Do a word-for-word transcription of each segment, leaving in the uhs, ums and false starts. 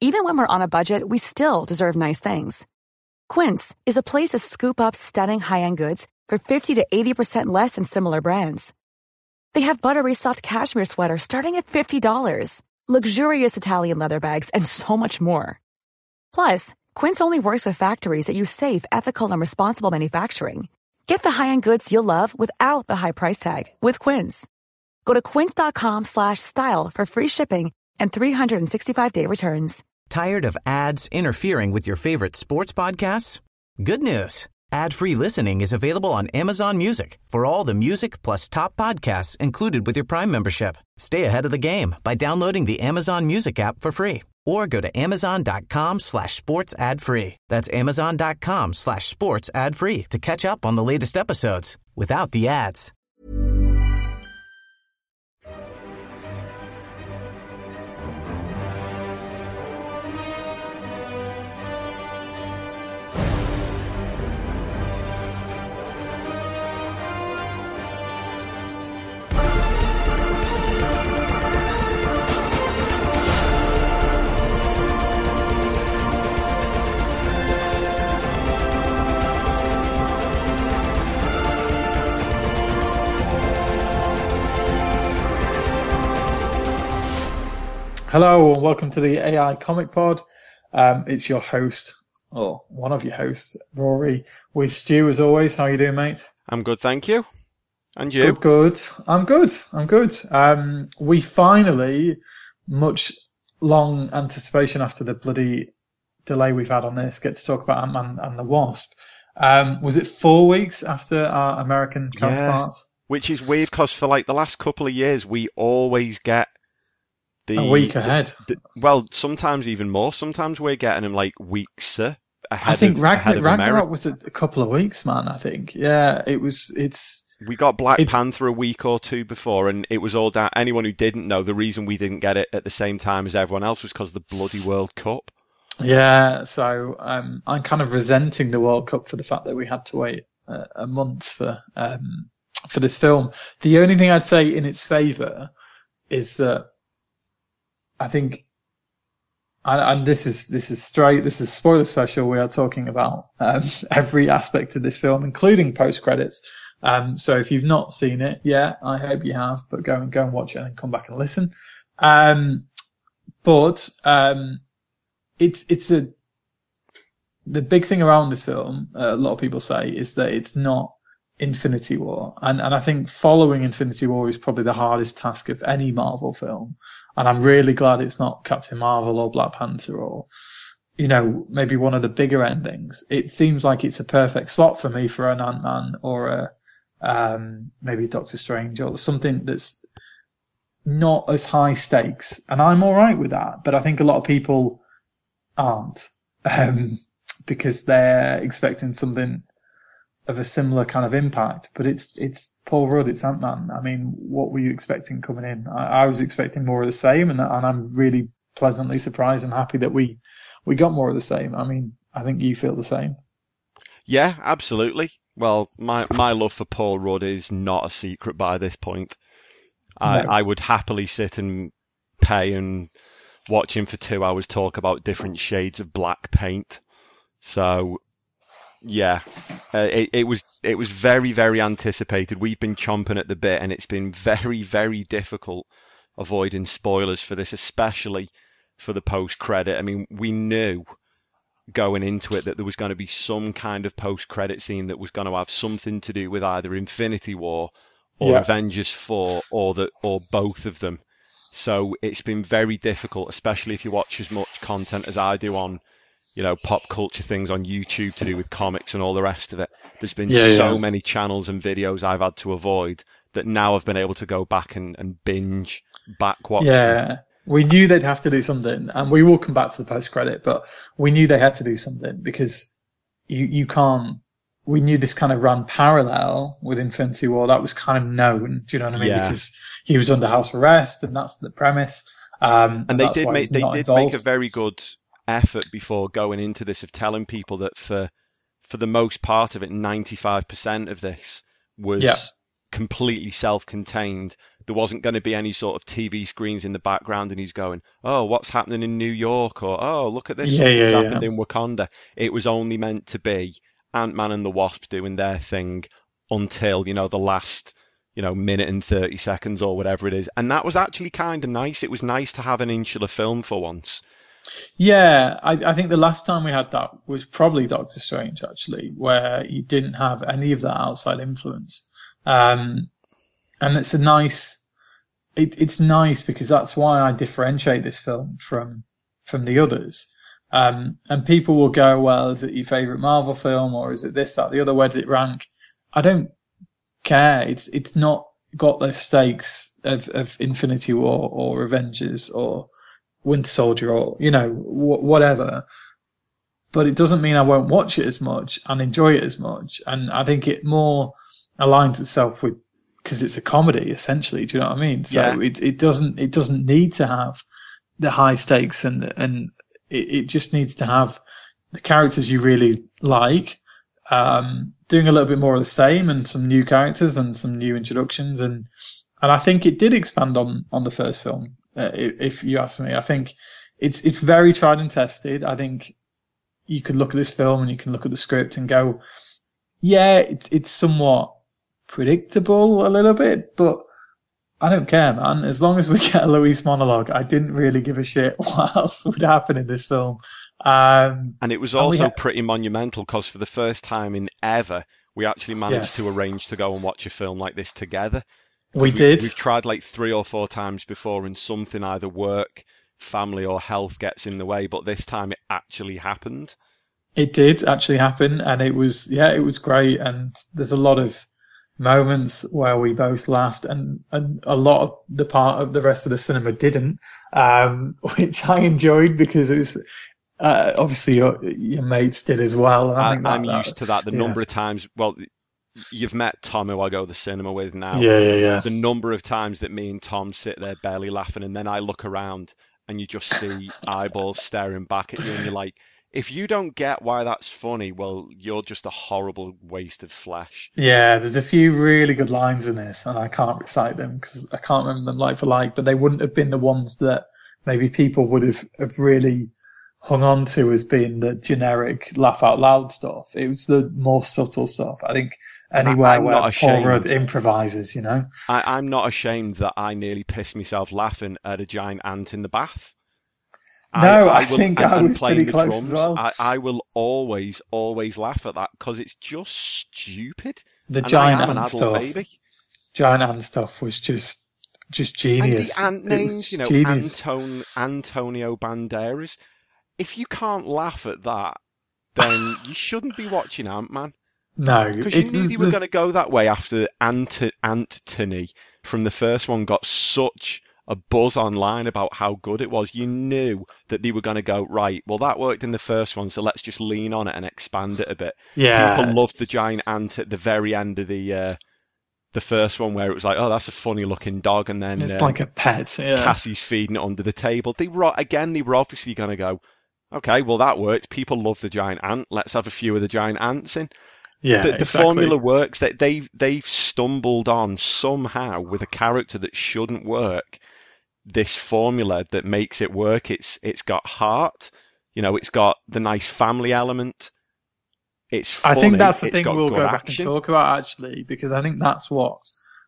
even when we're on a budget, we still deserve nice things. Quince is a place to scoop up stunning high-end goods for fifty to eighty percent less than similar brands. They have buttery soft cashmere sweaters starting at fifty dollars, luxurious Italian leather bags, and so much more. Plus, Quince only works with factories that use safe, ethical, and responsible manufacturing. Get the high-end goods you'll love without the high price tag with Quince. Go to quince.com slash style for free shipping and three sixty-five day returns. Tired of ads interfering with your favorite sports podcasts? Good news. Ad-free listening is available on Amazon Music for all the music plus top podcasts included with your Prime membership. Stay ahead of the game by downloading the Amazon Music app for free or go to amazon.com slash sports ad free. That's amazon.com slash sports ad free to catch up on the latest episodes without the ads. Hello and welcome to the A I Comic Pod. Um, it's your host, or one of your hosts, Rory, with Stu as always. How are you doing, mate? I'm good, thank you. And you? Good, good. I'm good. I'm good. Um, we finally, much long anticipation after the bloody delay we've had on this, get to talk about Ant-Man and the Wasp. Um, was it four weeks after our American counterparts? Yeah. Which is weird because for like the last couple of years, we always get The, a week ahead. The, well, sometimes even more. Sometimes we're getting them like weeks uh, ahead. I think of, Ragnar- ahead of Ragnarok America. was a, a couple of weeks, man. I think, yeah, it was. It's we got Black it's, Panther a week or two before, and it was all down. Anyone who didn't know, the reason we didn't get it at the same time as everyone else was because of the bloody World Cup. Yeah, so um, I'm kind of resenting the World Cup for the fact that we had to wait a, a month for um, for this film. The only thing I'd say in its favour is that I think, and, and this is this is straight, this is spoiler special. We are talking about um, every aspect of this film, including post credits. Um, so if you've not seen it yet, I hope you have. But go and go and watch it and then come back and listen. Um, but um, it's it's a the big thing around this film. Uh, a lot of people say is that it's not Infinity War, and and I think following Infinity War is probably the hardest task of any Marvel film. And I'm really glad it's not Captain Marvel or Black Panther or, you know, maybe one of the bigger endings. It seems like it's a perfect slot for me for an Ant-Man or a, um, maybe Doctor Strange or something that's not as high stakes. And I'm all right with that. But I think a lot of people aren't, um, because they're expecting something of a similar kind of impact. But it's, it's Paul Rudd, it's Ant-Man. I mean, what were you expecting coming in? I, I was expecting more of the same, and, and I'm really pleasantly surprised and happy that we, we got more of the same. I mean, I think you feel the same. Yeah, absolutely. Well, my, my love for Paul Rudd is not a secret by this point. I, No. I would happily sit and pay and watch him for two hours talk about different shades of black paint. So, yeah, uh, it, it was it was very, very anticipated. We've been chomping at the bit, and it's been very, very difficult avoiding spoilers for this, especially for the post-credit. I mean, we knew going into it that there was going to be some kind of post-credit scene that was going to have something to do with either Infinity War or Yeah. Avengers four or the or both of them. So it's been very difficult, especially if you watch as much content as I do on, you know, pop culture things on YouTube to do with comics and all the rest of it. There's been Yeah, so yeah. many channels and videos I've had to avoid that now I've been able to go back and, and binge back watch. Yeah. We knew they'd have to do something, and we will come back to the post-credit, but we knew they had to do something because you, you can't, we knew this kind of ran parallel with Infinity War. That was kind of known, do you know what I mean? Yeah. Because he was under house arrest, and that's the premise. Um, And they that's did why make he's they not did involved. make a very good effort before going into this of telling people that for for the most part of it, ninety-five percent of this was Yeah. completely self-contained. there wasn't going to be any sort of T V screens in the background and he's going, oh, what's happening in New York? Or, oh, look at this, Yeah, something's yeah, happened yeah. in Wakanda. It was only meant to be Ant-Man and the Wasp doing their thing until, you know, the last, you know, minute and thirty seconds or whatever it is. And that was actually kind of nice. It was nice to have an insular film for once. Yeah, I, I think the last time we had that was probably Doctor Strange, actually, where you didn't have any of that outside influence. Um, and it's a nice, it, it's nice because that's why I differentiate this film from from the others. Um, and people will go, well, is it your favourite Marvel film or is it this, that, the other? Where does it rank? I don't care. It's it's not got the stakes of, of Infinity War or Avengers or Winter Soldier or, you know, wh- whatever. But it doesn't mean I won't watch it as much and enjoy it as much. And I think it more aligns itself with, because it's a comedy essentially. Do you know what I mean? So Yeah. it it doesn't it doesn't need to have the high stakes and and it, it just needs to have the characters you really like, um, doing a little bit more of the same and some new characters and some new introductions. And and I think it did expand on on the first film. Uh, if you ask me, I think it's it's very tried and tested. I think you could look at this film and you can look at the script and go, yeah, it's it's somewhat predictable a little bit, but I don't care, man. As long as we get a Luis monologue, I didn't really give a shit what else would happen in this film. Um, And it was and we also ha- pretty monumental because for the first time in ever, we actually managed Yes. to arrange to go and watch a film like this together. we We- did. We've tried like three or four times before and something, either work, family or health, gets in the way, but this time it actually happened. It did actually happen, and it was yeah, it was great. And there's a lot of moments where we both laughed, and, and a lot of the part of the rest of the cinema didn't, um, which I enjoyed because it was uh, obviously your, your mates did as well. And I I, think that, I'm that- used to that. The yeah. number of times, well, you've met Tom, who I go to the cinema with now. Yeah, yeah, yeah. The number of times that me and Tom sit there barely laughing, and then I look around and you just see eyeballs staring back at you, and you're like, if you don't get why that's funny, well, you're just a horrible waste of flesh. Yeah, there's a few really good lines in this, and I can't recite them because I can't remember them like for like, but they wouldn't have been the ones that maybe people would have, have really hung on to as being the generic laugh out loud stuff. It was the more subtle stuff. I think anywhere I'm where not Paul ashamed. Rudd improvises, you know? I, I'm not ashamed that I nearly pissed myself laughing at a giant ant in the bath. No, I will- think and- I and was playing pretty the close drums, as well. I, I will always, always laugh at that because it's just stupid. The And giant I am an ant adult stuff, baby. giant ant stuff was just, just genius. And the ant It was names, you know, genius. Anton, Antonio Banderas. If you can't laugh at that, then you shouldn't be watching Ant-Man. No, Because you it's knew there's- they were there's- going to go that way after Ant- Antony from the first one got such a buzz online about how good it was. You knew that they were going to go, right, well, that worked in the first one, so let's just lean on it and expand it a bit. yeah. People loved the giant ant at the very end of the uh, the first one, where it was like, oh, that's a funny looking dog, and then It's uh, like a pet, yeah. Cassie's feeding it under the table. They were, again, they were obviously going to go, okay, well, that worked. People love the giant ant. Let's have a few of the giant ants in. Yeah, The, the exactly. formula works. That they've they've stumbled on somehow with a character that shouldn't work. This formula that makes it work. It's it's got heart. You know, it's got the nice family element. It's I funny. think that's the it's thing got we'll good go back action. and talk about actually, because I think that's what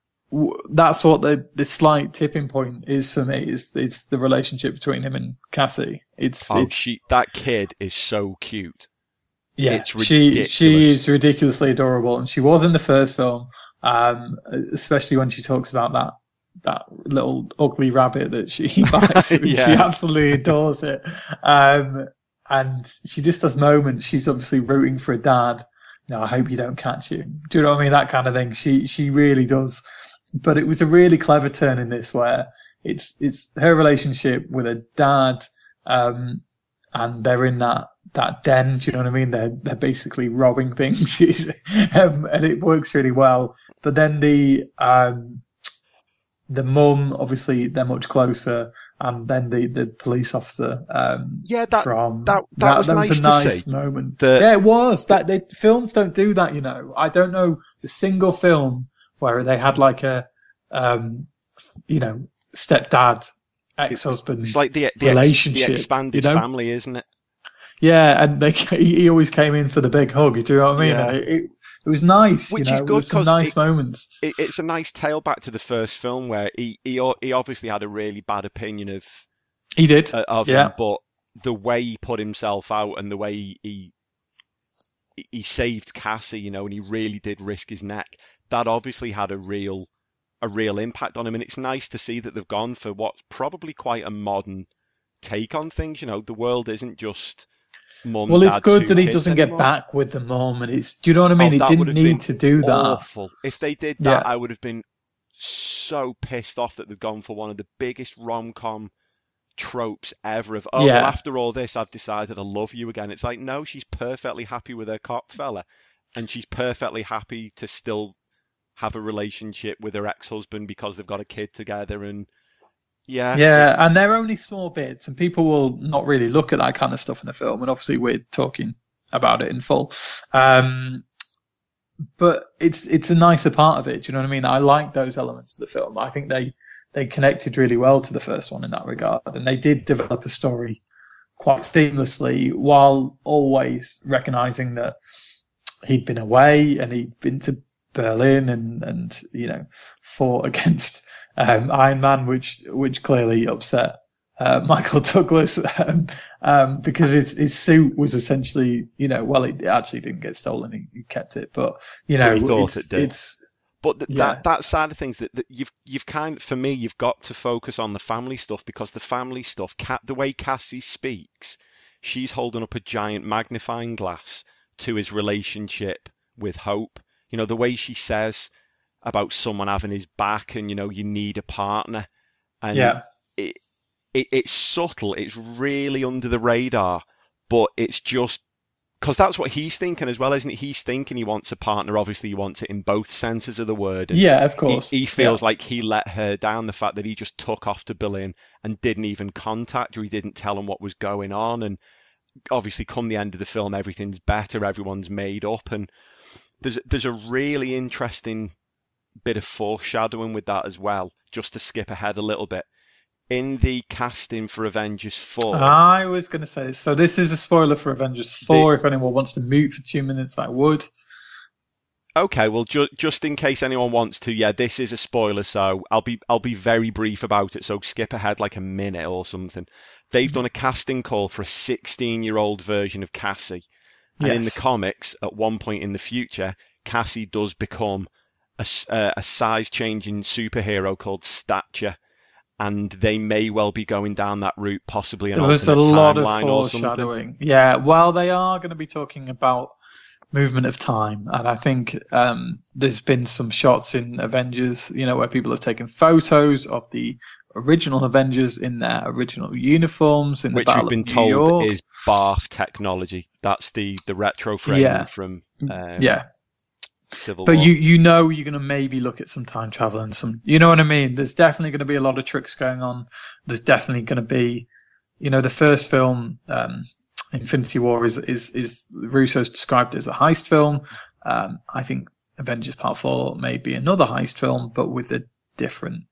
w- that's what the the slight tipping point is for me. Is it's the relationship between him and Cassie. It's Oh, it's she, that kid is so cute. yeah, it's she ridiculous. she is ridiculously adorable, and she was in the first film, um, especially when she talks about that that little ugly rabbit that she buys. Yeah. She absolutely adores it. Um, and she just has moments. She's obviously rooting for a dad. No, I hope you don't catch him. Do you know what I mean? That kind of thing. She she really does. But it was a really clever turn in this where it's it's her relationship with her dad, um, and they're in that that den. Do you know what I mean? They're they're basically robbing things, um, and it works really well. But then the um, the mum, obviously, they're much closer, and then the, the police officer um, Yeah, that from that that, was that nice was a to nice see. moment. The- Yeah, it was. That they, films don't do that, you know. I don't know the single film where they had like a um, you know, stepdad, ex-husband It's like the, the, relationship. the expanded you know? family, isn't it? Yeah, and they, he always came in for the big hug. Do you know what I mean? Yeah. And it, it, it was nice, Which you know. is It good was some 'cause nice it- moments. It, it's a nice tailback to the first film where he, he, o- he obviously had a really bad opinion of He did. uh, of Yeah. him, but the way he put himself out and the way he, he he saved Cassie, you know, and he really did risk his neck, that obviously had a real a real impact on him. And it's nice to see that they've gone for what's probably quite a modern take on things. You know, the world isn't just mum. Well, it's dad, good two that he kids doesn't get anymore. back with the mom, and it's. Do you know what I mean? Oh, He that didn't would have been need to do that. Awful. If they did that, Yeah. I would have been so pissed off that they'd gone for one of the biggest rom-com tropes ever of, oh, Yeah. well, after all this, I've decided I love you again. It's like, no, she's perfectly happy with her cop fella, and she's perfectly happy to still have a relationship with her ex-husband because they've got a kid together. And yeah, Yeah, and they're only small bits, and people will not really look at that kind of stuff in a film. And obviously, we're talking about it in full. Um, but it's it's a nicer part of it. Do you know what I mean? I like those elements of the film. I think they they connected really well to the first one in that regard, and they did develop a story quite seamlessly, while always recognizing that he'd been away and he'd been to Berlin and and you know fought against um, Iron Man, which which clearly upset uh, Michael Douglas um, um, because his his suit was essentially, you know, well, it actually didn't get stolen, he, he kept it, but you know, But he thought it's, it did. it's But th- Yeah. that that side of things that, that you've you've kind of, for me, you've got to focus on the family stuff, because the family stuff, Cat, the way Cassie speaks, she's holding up a giant magnifying glass to his relationship with Hope. You know, the way she says about someone having his back, and you know, you need a partner, and yeah. it, it it's subtle, it's really under the radar, but it's just because that's what he's thinking as well, isn't it? He's thinking he wants a partner. Obviously, he wants it in both senses of the word. And Yeah, of course. He, he feels Yeah. like he let her down. The fact that he just took off to Berlin and didn't even contact her, he didn't tell him what was going on. And obviously, come the end of the film, everything's better. Everyone's made up, and there's there's a really interesting bit of foreshadowing with that as well. Just to skip ahead a little bit, in the casting for Avengers four. I was going to say this. So this is a spoiler for Avengers four. If anyone wants to mute for two minutes, I would. Okay, well, ju- just in case anyone wants to, yeah, this is a spoiler, so I'll be I'll be very brief about it. So skip ahead like a minute or something. They've done a casting call for a sixteen-year-old version of Cassie, and in the Yes. comics, at one point in the future, Cassie does become a, s- uh, a size-changing superhero called Stature, and they may well be going down that route, possibly an There was a alternate lot of timeline or something. foreshadowing. Yeah, well, they are going to be talking about movement of time, and I think um, there's been some shots in Avengers, you know, where people have taken photos of the original Avengers in their original uniforms in Which the Battle we've of been New told York. is Barf technology. That's the, the retro framing Yeah. from um, Yeah, Civil but War. you you know you're going to maybe look at some time travel and some, you know what I mean? There's definitely going to be a lot of tricks going on. There's definitely going to be, you know, the first film, um, Infinity War, is is is Russo's described as a heist film. Um, I think Avengers Part Four may be another heist film, but with a different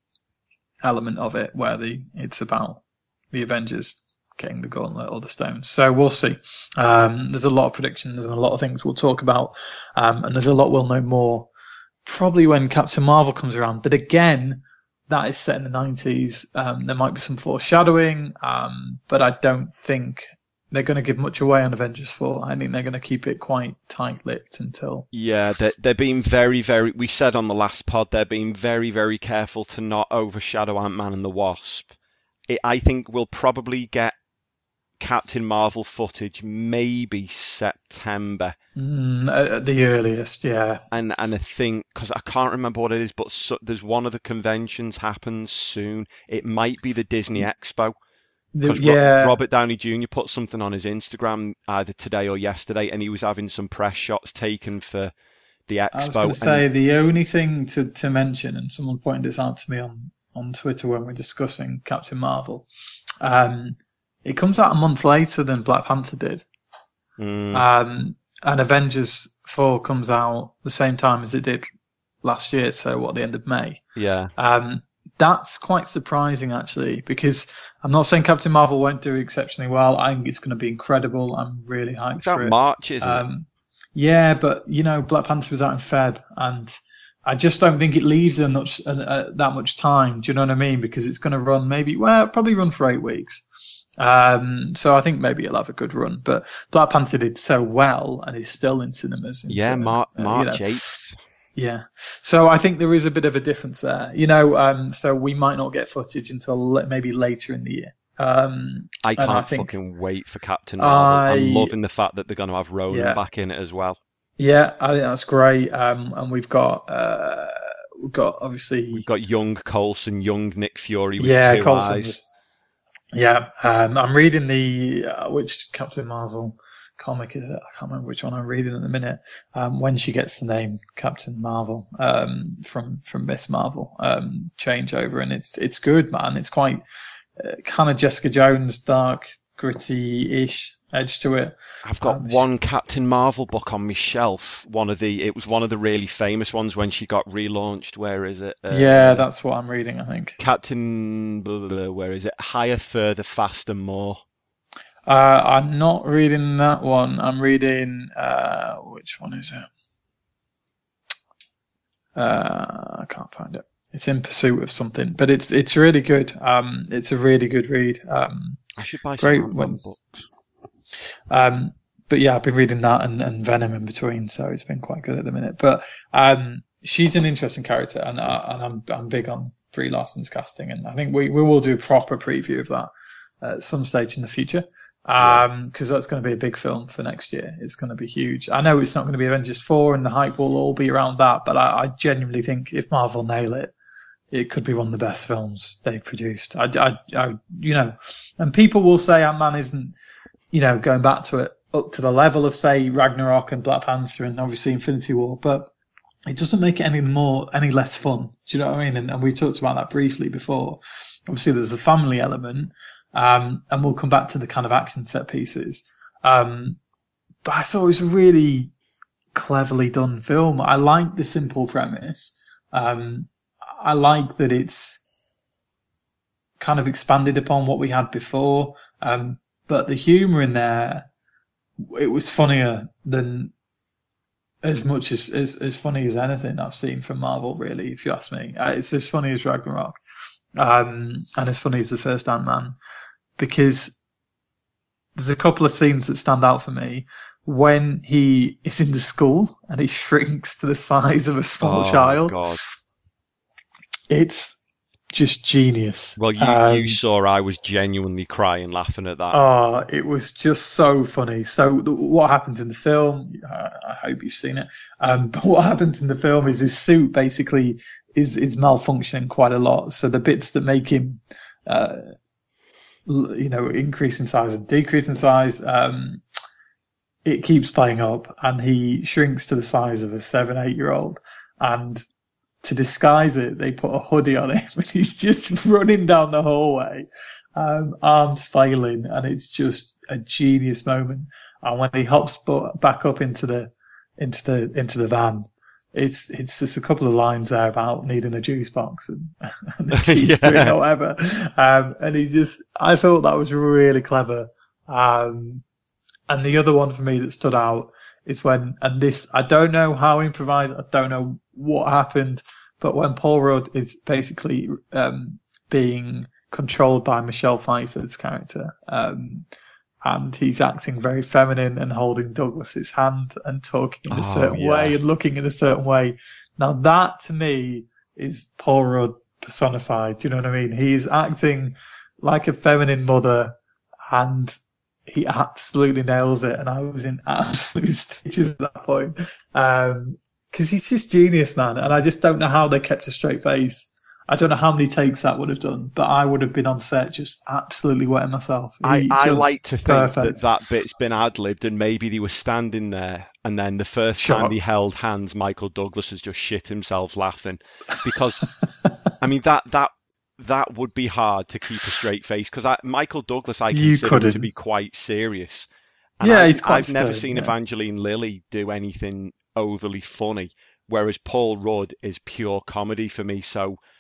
element of it, where the it's about the Avengers getting the gauntlet or the stones. So we'll see. Um, there's a lot of predictions and a lot of things we'll talk about, um, and there's a lot we'll know more probably when Captain Marvel comes around. But again, that is set in the nineties. Um, there might be some foreshadowing, um, but I don't think they're going to give much away on Avengers four. I think they're going to keep it quite tight-lipped until... Yeah, they're, they're being very, very... We said on the last pod, they're being very, very careful to not overshadow Ant-Man and the Wasp. It, I think we'll probably get Captain Marvel footage maybe September. Mm, at the earliest, yeah. And and I think, because I can't remember what it is, but so, there's one of the conventions happens soon. It might be the Disney Expo. The, 'Cause Ro- yeah. Robert Downey Junior put something on his Instagram either today or yesterday, and he was having some press shots taken for the I was Expo. going to and- say the only thing to, to mention, and someone pointed this out to me on, on Twitter when we we're discussing Captain Marvel, um, it comes out a month later than Black Panther did. Mm. Um, and Avengers four comes out the same time as it did last year, so what, the end of May. Yeah. Um, that's quite surprising, actually, because I'm not saying Captain Marvel won't do exceptionally well. I think it's going to be incredible. I'm really hyped It's for out it. March, isn't um, it? Yeah, but, you know, Black Panther was out in Feb, and I just don't think it leaves them much, uh, uh, that much time. Do you know what I mean? Because it's going to run maybe, well, probably run for eight weeks. Um, so I think maybe it'll have a good run. But Black Panther did so well and is still in cinemas. In Yeah, certain, Mar- uh, March you know. eighth. Yeah. So I think there is a bit of a difference there. You know, um, so we might not get footage until le- maybe later in the year. Um, I and can't I think, fucking wait for Captain Marvel. I- I'm loving the fact that they're going to have Ronan Yeah. back in it as well. yeah, I think that's great. Um, and we've got, uh, we've got obviously, We've got young Coulson, young Nick Fury with yeah, two Coulson eyes. was, yeah. Um, I'm reading the, uh, which Captain Marvel comic is it? I can't remember which one I'm reading at the minute. Um, when she gets the name Captain Marvel, um, from, from Miss Marvel, um, changeover. And it's, it's good, man. It's quite, uh, kind of Jessica Jones, dark, gritty-ish edge to it. I've got Um, one Captain Marvel book on my shelf. One of the, it was one of the really famous ones when she got relaunched. Where is it? Uh, Yeah, that's what I'm reading, I think. Captain, blah, blah, blah, where is it? Higher, Further, Faster, More. Uh, I'm not reading that one. I'm reading, uh, which one is it? Uh, I can't find it. It's In Pursuit of Something, but it's it's really good. Um, it's a really good read. Um, I should buy Great some when- books. um, but yeah, I've been reading that and, and Venom in between, so it's been quite good at the minute. But um, she's an interesting character, and uh, and I'm I'm big on Brie Larson's casting, and I think we we will do a proper preview of that at some stage in the future. Um, because that's going to be a big film for next year. It's going to be huge. I know it's not going to be Avengers four, and the hype will all be around that, but I, I genuinely think if Marvel nail it, it could be one of the best films they've produced. I, I, I you know, and people will say Ant-Man isn't, you know, going back to it up to the level of say Ragnarok and Black Panther and obviously Infinity War, but it doesn't make it any more, any less fun. Do you know what I mean? And, and we talked about that briefly before. Obviously, there's a family element. Um, and we'll come back to the kind of action set pieces. Um, but I thought it was a really cleverly done film. I like the simple premise. Um, I like that it's kind of expanded upon what we had before. Um, but the humour in there, it was funnier than as much as, as, as funny as anything I've seen from Marvel, really, if you ask me. Uh, it's as funny as Ragnarok. Um, and as funny as the first Ant-Man, because there's a couple of scenes that stand out for me when he is in the school and he shrinks to the size of a small Oh, child. God. It's just genius. Well, you, Um, you saw I was genuinely crying laughing at that. Oh, it was just so funny. So th- what happens in the film, uh, I hope you've seen it, um, but what happens in the film is his suit basically is, is malfunctioning quite a lot. So the bits that make him, uh, l- you know, increase in size and decrease in size, um, it keeps playing up and he shrinks to the size of a seven, eight year old. And to disguise it, they put a hoodie on him and he's just running down the hallway, um, arms flailing, and it's just a genius moment. And when he hops bu- back up into the into the into the van, it's it's just a couple of lines there about needing a juice box and, and the cheese Yeah. string or whatever. Um, and he just, I thought that was really clever. Um, and the other one for me that stood out is when, and this, I don't know how improvised, I don't know what happened, but when Paul Rudd is basically um, being controlled by Michelle Pfeiffer's character, um, and he's acting very feminine and holding Douglas's hand and talking in a Oh, certain yeah. way and looking in a certain way. Now that to me is Paul Rudd personified. Do you know what I mean? He is acting like a feminine mother, and he absolutely nails it. And I was in absolute stitches at that point. Um, cause he's just genius, man. And I just don't know how they kept a straight face. I don't know how many takes that would have done, but I would have been on set just absolutely wetting myself. I, He I just like to think perfect. that that bit's been ad-libbed and maybe they were standing there and then the first Shocked. time they held hands, Michael Douglas has just shit himself laughing. Because, I mean, that that that would be hard to keep a straight face because Michael Douglas, I You consider him couldn't. to be quite serious. And Yeah, I've, he's quite I've never stern, seen yeah. Evangeline Lilly do anything overly funny, whereas Paul Rudd is pure comedy for me. So,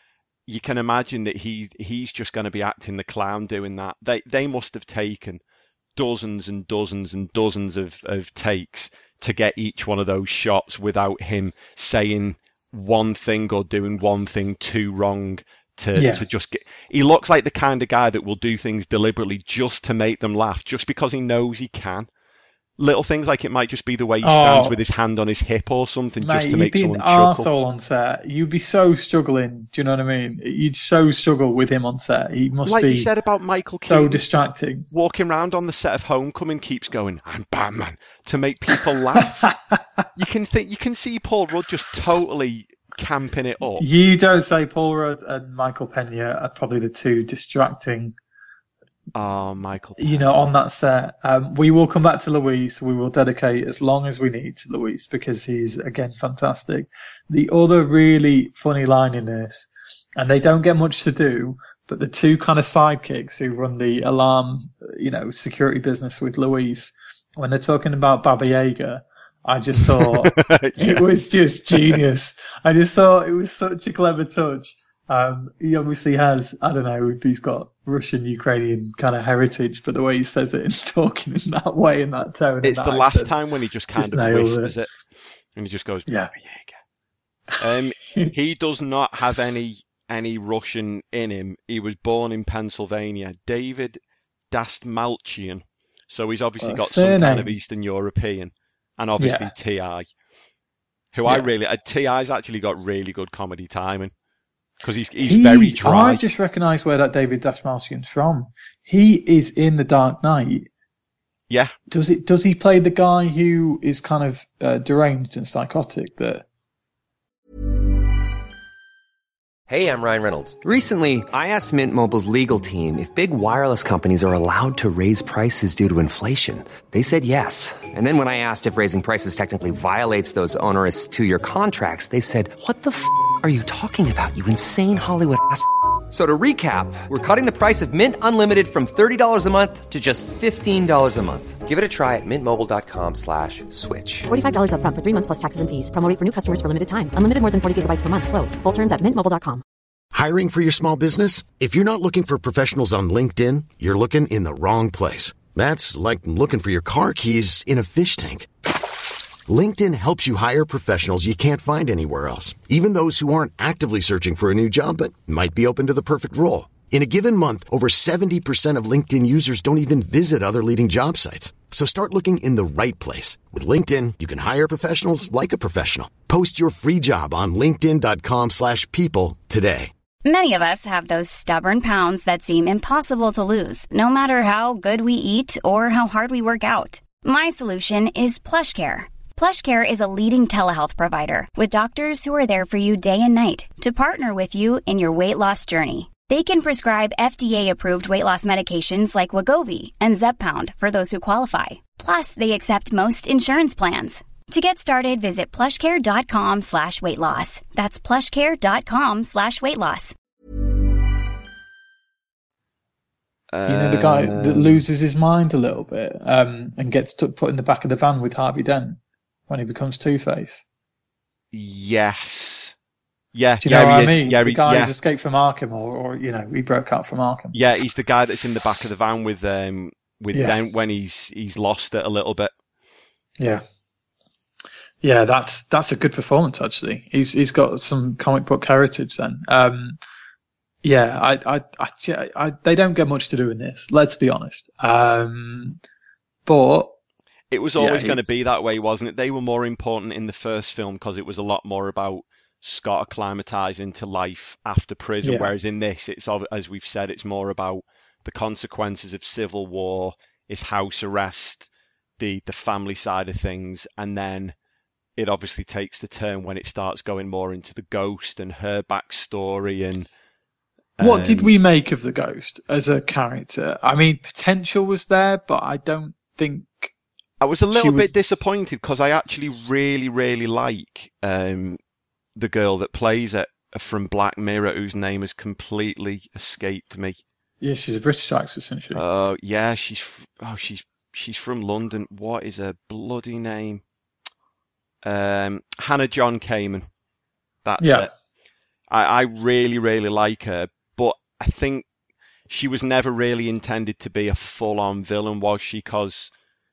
you can imagine that he he's just going to be acting the clown doing that. They they must have taken dozens and dozens and dozens of, of takes to get each one of those shots without him saying one thing or doing one thing too wrong to, Yeah. to just get. He looks like the kind of guy that will do things deliberately just to make them laugh, just because he knows he can. Little things like it might just be the way he stands Oh. with his hand on his hip or something, Mate, just to you'd make be an someone chuckle. arsehole on set. You'd be so struggling. Do you know what I mean? You'd so struggle with him on set. He must Like be you said about Michael so Keaton, distracting. walking around on the set of Homecoming keeps going, "I'm Batman," to make people laugh. You can think, you can see Paul Rudd just totally camping it up. You don't say Paul Rudd and Michael Pena are probably the two distracting, Oh, Michael. you know, on that set. Um, we will come back to Luis. We will dedicate as long as we need to Luis because he's, again, fantastic. The other really funny line in this, and they don't get much to do, but the two kind of sidekicks who run the alarm, you know, security business with Luis, when they're talking about Baba Yaga, I just saw it was just genius. I just thought it was such a clever touch. Um, he obviously has, I don't know if he's got Russian, Ukrainian kind of heritage, but the way he says it and talking in that way, in that tone. It's and the that last accent, time when he just kind just of nails whispers it. it. And he just goes, Yeah. "Baba Yaga." Um, he does not have any any Russian in him. He was born in Pennsylvania. David Dastmalchian. So he's obviously What a got some kind surname. of Eastern European. And obviously Yeah. T I, who I Yeah. really, uh, T I's actually got really good comedy timing. Because he's, he's He, very dry. I just recognised where that David Dastmalchian's from. He is in The Dark Knight. Yeah. Does it? Does he play the guy who is kind of uh, deranged and psychotic? That Hey, I'm Ryan Reynolds. Recently, I asked Mint Mobile's legal team if big wireless companies are allowed to raise prices due to inflation. They said yes. And then when I asked if raising prices technically violates those onerous two-year contracts, they said, "What the f*** are you talking about, you insane Hollywood ass?" So to recap, we're cutting the price of Mint Unlimited from thirty dollars a month to just fifteen dollars a month. Give it a try at mintmobile.com slash switch. forty-five dollars up front for three months plus taxes and fees. Promo rate for new customers for limited time. Unlimited more than forty gigabytes per month. Slows full terms at mint mobile dot com. Hiring for your small business? If you're not looking for professionals on LinkedIn, you're looking in the wrong place. That's like looking for your car keys in a fish tank. LinkedIn helps you hire professionals you can't find anywhere else, even those who aren't actively searching for a new job but might be open to the perfect role. In a given month, over seventy percent of LinkedIn users don't even visit other leading job sites. So start looking in the right place. With LinkedIn, you can hire professionals like a professional. Post your free job on linkedin.com slash people today. Many of us have those stubborn pounds that seem impossible to lose, no matter how good we eat or how hard we work out. My solution is PlushCare. PlushCare is a leading telehealth provider with doctors who are there for you day and night to partner with you in your weight loss journey. They can prescribe F D A-approved weight loss medications like Wegovy and Zepbound for those who qualify. Plus, they accept most insurance plans. To get started, visit plushcare.com slash weight loss. That's plushcare.com slash weight loss. you know, the guy that loses his mind a little bit um, and gets took, put in the back of the van with Harvey Dent when he becomes Two-Face. Yes. Yeah. Do you yeah, know what he I is. mean? Yeah, the he- guy yeah. who's escaped from Arkham, or, or you know, he broke out from Arkham. Yeah, he's the guy that's in the back of the van with um with Yeah. Dent when he's he's lost it a little bit. Yeah, yeah, that's that's a good performance actually. He's he's got some comic book heritage then. Um, yeah, I, I, I, I, they don't get much to do in this. Let's be honest. Um, but It was Yeah, always he- going to be that way, wasn't it? They were more important in the first film because it was a lot more about Scott acclimatizing to life after prison, Yeah. whereas in this, it's ob- as we've said, it's more about the consequences of civil war, his house arrest, the the family side of things, and then it obviously takes the turn when it starts going more into the ghost and her backstory and. what did um, we make of the Ghost as a character? I mean, potential was there, but I don't think. I was a little She was- bit disappointed because I actually really, really like um, the girl that plays it from Black Mirror, whose name has completely escaped me. Yeah, she's a British actress, isn't she? Oh, yeah, she's f- oh she's she's from London. What is her bloody name? Um, Hannah John Kamen. That's Yeah. it. I, I really, really like her, but I think she was never really intended to be a full-on villain, was she? Because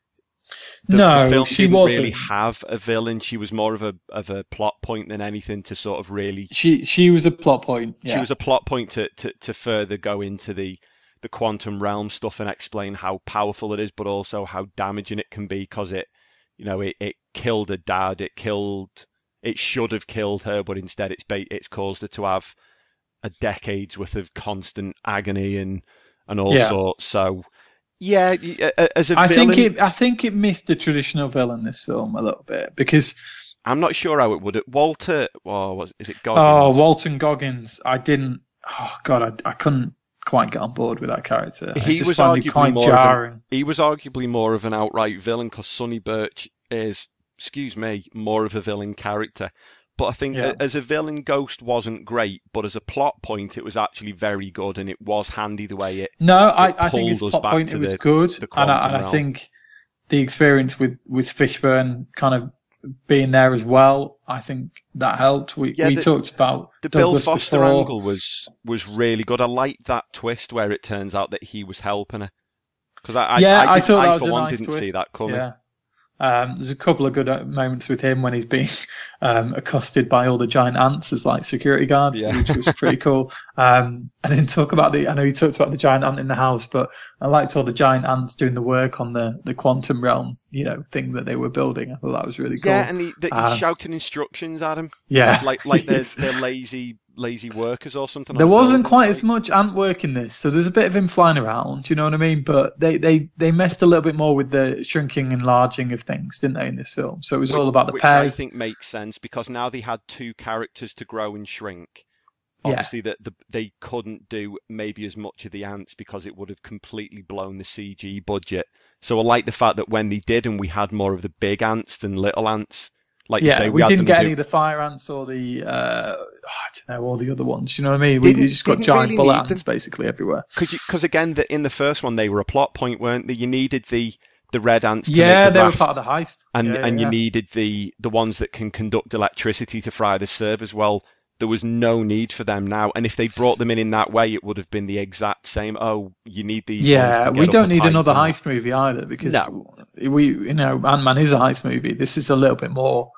the, no, the film she didn't wasn't really have a villain. She was more of a of a plot point than anything to sort of really. She she was a plot point. Yeah. She was a plot point to, to, to further go into the, the quantum realm stuff and explain how powerful it is, but also how damaging it can be because it, you know, it, it killed her dad. It killed. It should have killed her, but instead it's ba- it's caused her to have a decade's worth of constant agony and and all Yeah. sorts. So. Yeah, as a I villain, think it I think it missed the traditional villain, this film, a little bit, because I'm not sure how it would. Walter, or was is it oh, Goggins? Walton Goggins, I didn't. Oh God, I, I couldn't quite get on board with that character. I He just was found it arguably quite more of an- jarring. He was arguably more of an outright villain because Sonny Birch is, excuse me, more of a villain character. But I think Yeah. as a villain, Ghost wasn't great, but as a plot point, it was actually very good, and it was handy the way it. No, I, it I think his pulled us plot back point to it was the- good, the and I, quantum and I realm. think the experience with with Fishburne kind of being there as well, I think that helped. We Yeah, we the- talked about The Bill Douglas Foster before. angle was was really good. I liked that twist where it turns out that he was helping her. Because I, Yeah, I, I, I, did- thought I that was for a one nice didn't twist. see that coming. Yeah. Um, there's a couple of good uh, moments with him when he's being um, accosted by all the giant ants as like security guards, Yeah. which was pretty cool. Um, and then talk about the, I know you talked about the giant ant in the house, but I liked all the giant ants doing the work on the, the quantum realm, you know, thing that they were building. I thought that was really cool. Yeah, and he, the, he's Um, shouting instructions at him. Yeah. Like like they're, they're lazy lazy workers or something. There on the wasn't building quite site. as much ant work in this, so there's a bit of him flying around, do you know what I mean? But they, they, they messed a little bit more with the shrinking and enlarging of things, didn't they, in this film? So it was all about the Which I pairs. think makes sense because now they had two characters to grow and shrink. Yeah. Obviously, that the, they couldn't do maybe as much of the ants because it would have completely blown the C G budget. So I like the fact that when they did, and we had more of the big ants than little ants. Like you Yeah, say, we, had didn't them get do- any of the fire ants or the, uh, I don't know, all the other ones. You know what I mean? We Didn't- just got didn't giant really bullet need ants basically everywhere. Because again, the, in the first one, they were a plot point, weren't they? You needed the the red ants to Yeah, make the they were raft, part of the heist. and Yeah, and yeah. you needed the the ones that can conduct electricity to fry the servers. Well, there was no need for them now, and if they brought them in in that way, it would have been the exact same. Oh, you need these. ones Yeah, to we get up don't the need pipe another and that. heist movie either because No. we, you know, Ant-Man is a heist movie. This is a little bit more.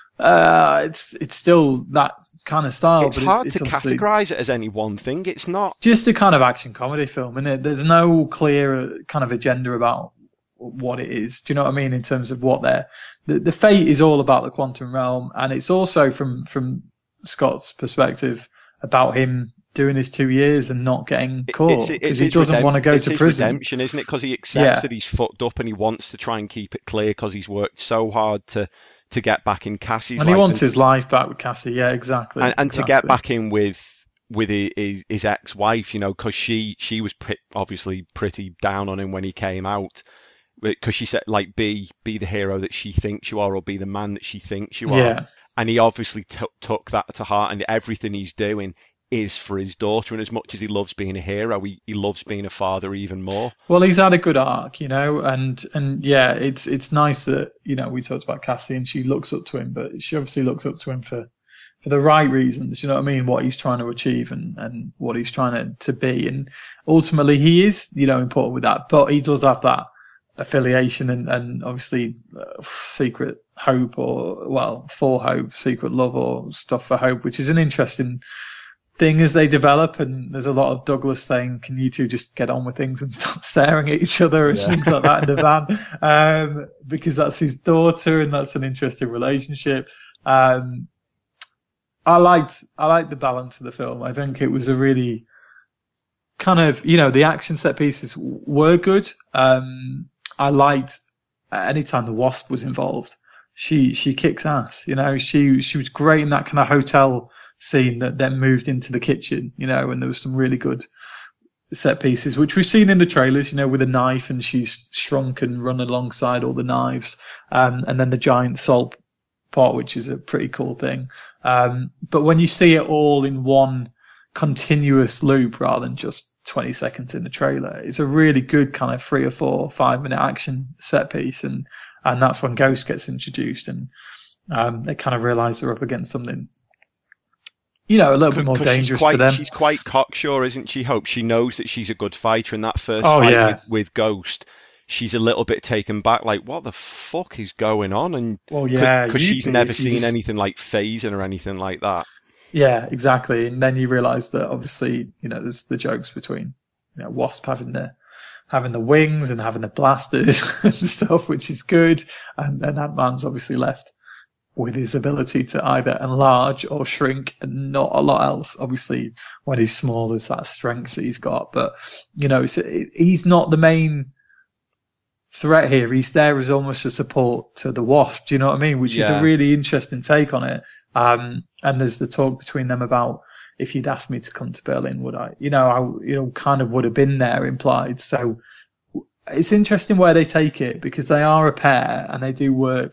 Uh, it's it's still that kind of style, It's but hard it's, to it's obviously categorize it as any one thing. It's not. just a kind of action comedy film, isn't it? There's no clear kind of agenda about what it is. Do you know what I mean? In terms of what they're, the, the fate is all about the quantum realm, and it's also from, from Scott's perspective about him doing his two years and not getting caught It's- it's because he his doesn't redemp- want to go it's to his prison. redemption, isn't it? Because he accepted he's fucked up and he wants to try and keep it clear because he's worked so hard to, to get back in Cassie's And he life. wants his life back with Cassie. Yeah, exactly. and, and to exactly. get back in with with his, his, his ex-wife, you know, because she she was pre- obviously pretty down on him when he came out, because she said like be be the hero that she thinks you are, or be the man that she thinks you are. Yeah. And he obviously took took that to heart, and everything he's doing is for his daughter. And as much as he loves being a hero, he, he loves being a father even more. Well, he's had a good arc, you know, and and yeah, it's it's nice that, you know, we talked about Cassie and she looks up to him, but she obviously looks up to him for for the right reasons. You know what I mean? What he's trying to achieve and and what he's trying to to be, and ultimately he is, you know, important with that. But he does have that affiliation and and obviously uh, secret hope, or well, for hope, secret love, or stuff for hope, which is an interesting thing as they develop. And there's a lot of Douglas saying, can you two just get on with things and stop staring at each other and Yeah. things like that in the van, um, because that's his daughter and that's an interesting relationship. Um, I liked, I liked the balance of the film. I think it was a really kind of, you know, the action set pieces were good. Um, I liked anytime the Wasp was involved. She, she kicks ass, you know, she, she was great in that kind of hotel scene that then moved into the kitchen, you know, and there was some really good set pieces, which we've seen in the trailers, you know, with a knife and she's shrunk and run alongside all the knives. Um, and then the giant salt part, which is a pretty cool thing. Um, but when you see it all in one continuous loop rather than just twenty seconds in the trailer, it's a really good kind of three or four, five minute action set piece. And, and that's when Ghost gets introduced and, um, they kind of realize they're up against something you know, a little bit more 'Cause dangerous she's quite, to them. She's quite cocksure, isn't she, Hope? She knows that she's a good fighter. In that first Oh, fight yeah. with, with Ghost, she's a little bit taken back, like, what the fuck is going on? And Well, yeah, because you'd she's be never if you seen just- anything like phasing or anything like that. Yeah, exactly. And then you realise that obviously, you know, there's the jokes between, you know, Wasp having the having the wings and having the blasters and stuff, which is good. And, and Ant-Man's obviously left with his ability to either enlarge or shrink and not a lot else. Obviously, when he's small, there's that strength that he's got. But, you know, so he's not the main threat here. He's there as almost a support to the Wasp. Do you know what I mean? Which is Yeah. a really interesting take on it. Um, and there's the talk between them about, if you'd asked me to come to Berlin, would I, you know, I, you know, kind of would have been there implied. So it's interesting where they take it because they are a pair and they do work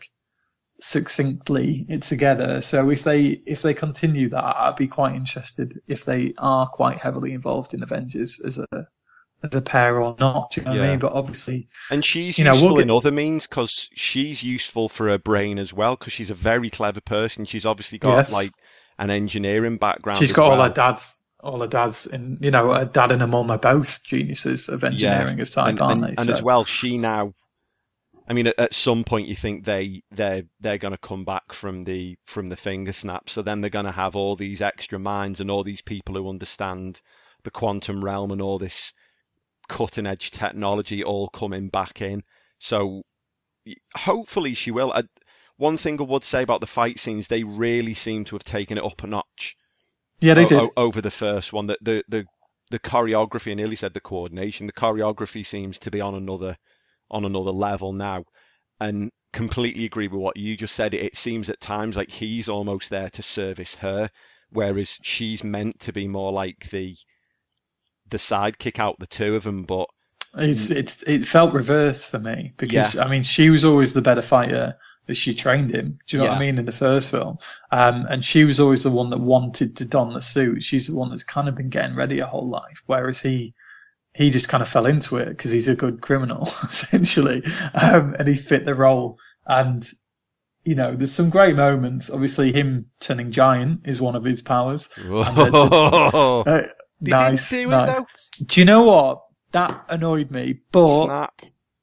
succinctly together. So if they, if they continue that, I'd be quite interested if they are quite heavily involved in Avengers as a, as a pair or not. Do you know what I Yeah. mean? But obviously, And she's You know, useful we'll in get- other means because she's useful for her brain as well because she's a very clever person. She's obviously got Yes. like an engineering background. she's as got well. all her dads, all her dads, and you know, her dad and her mum are both geniuses of engineering of type, and, aren't and, they? and So- as well, she now. I mean, at, at some point, you think they they they're going to come back from the from the finger snap. So then they're going to have all these extra minds and all these people who understand the quantum realm and all this cutting edge technology all coming back in. So hopefully she will. I, one thing I would say about the fight scenes, they really seem to have taken it up a notch. yeah, they o- did. o- over the first one. The, the the the choreography, I nearly said the coordination. The choreography seems to be on another on another level now, and completely agree with what you just said. It, it seems at times like he's almost there to service her, whereas she's meant to be more like the the sidekick out the two of them. But It's it's it felt reverse for me because I mean she was always the better fighter that she trained him. Do you know what I Yeah. mean in the first film? Um, and she was always the one that wanted to don the suit. She's the one that's kind of been getting ready her whole life, whereas he he just kind of fell into it because he's a good criminal essentially, um, and he fit the role. And you know, there's some great moments. Obviously, him turning giant is one of his powers. And the- the- uh, They nice, didn't do it, nice. though. Do you know what? That annoyed me, but Snap.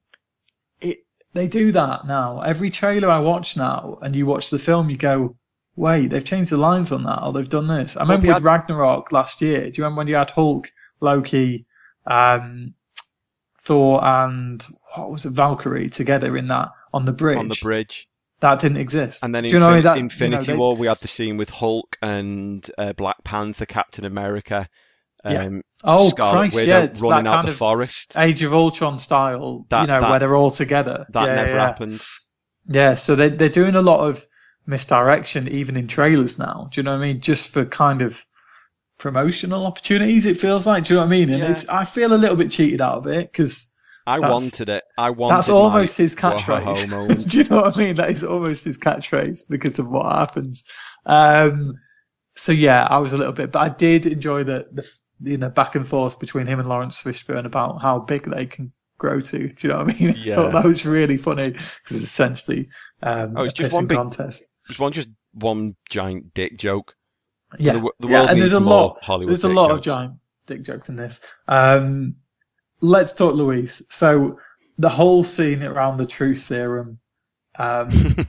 it, they do that now. Every trailer I watch now, and you watch the film, you go, wait, they've changed the lines on that, or they've done this. I remember we with Ragnarok last year. Do you remember when you had Hulk, Loki, um, Thor, and what was it, Valkyrie together in that on the bridge? On the bridge. That didn't exist. And then do in you know what I mean? that, Infinity you know, they- War, we had the scene with Hulk and uh, Black Panther, Captain America, Yeah. um, Oh Scarlet Christ, Widow yeah, it's that running out kind the of forest. Age of Ultron style, That- you know, that- where they're all together. That Yeah, never yeah. happened. Yeah, so they they're doing a lot of misdirection even in trailers now. Do you know what I mean? Just for kind of promotional opportunities, it feels like. Do you know what I mean? And Yeah. it's I feel a little bit cheated out of it because I That's- wanted it. I wanted that's almost my his whoa catchphrase. moment. Do you know what I mean? That is almost his catchphrase because of what happens. Um, so yeah, I was a little bit, but I did enjoy the the you know back and forth between him and Lawrence Fishburne about how big they can grow to. Do you know what I mean? Yeah. I thought that was really funny because it's essentially um, Oh, it's a just pissing one big- contest. There's one just one giant dick joke. Yeah, The, the yeah, world and needs there's a more lot. Hollywood There's a dick lot of jokes. giant dick jokes in this. Um, let's talk Louise. So the whole scene around the truth theorem um,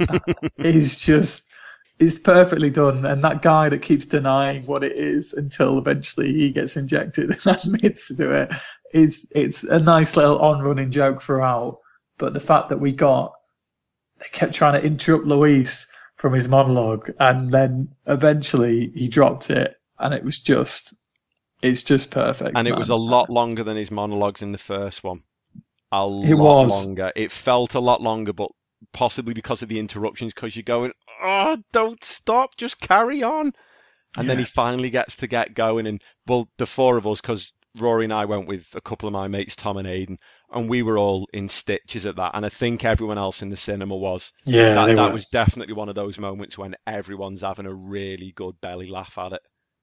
is just is perfectly done, and that guy that keeps denying what it is until eventually he gets injected and admits to it is it's a nice little on-running joke throughout. But the fact that we got they kept trying to interrupt Louise from his monologue, and then eventually he dropped it, and it was just it's just perfect. And it man. was a lot longer than his monologues in the first one. A It lot was. longer. It felt a lot longer, but possibly because of the interruptions, because you're going, oh, don't stop, just carry on. And then Yeah. he finally gets to get going. And, well, the four of us, because Rory and I went with a couple of my mates, Tom and Aidan, and we were all in stitches at that. And I think everyone else in the cinema was. Yeah, that they that were. was definitely one of those moments when everyone's having a really good belly laugh at it.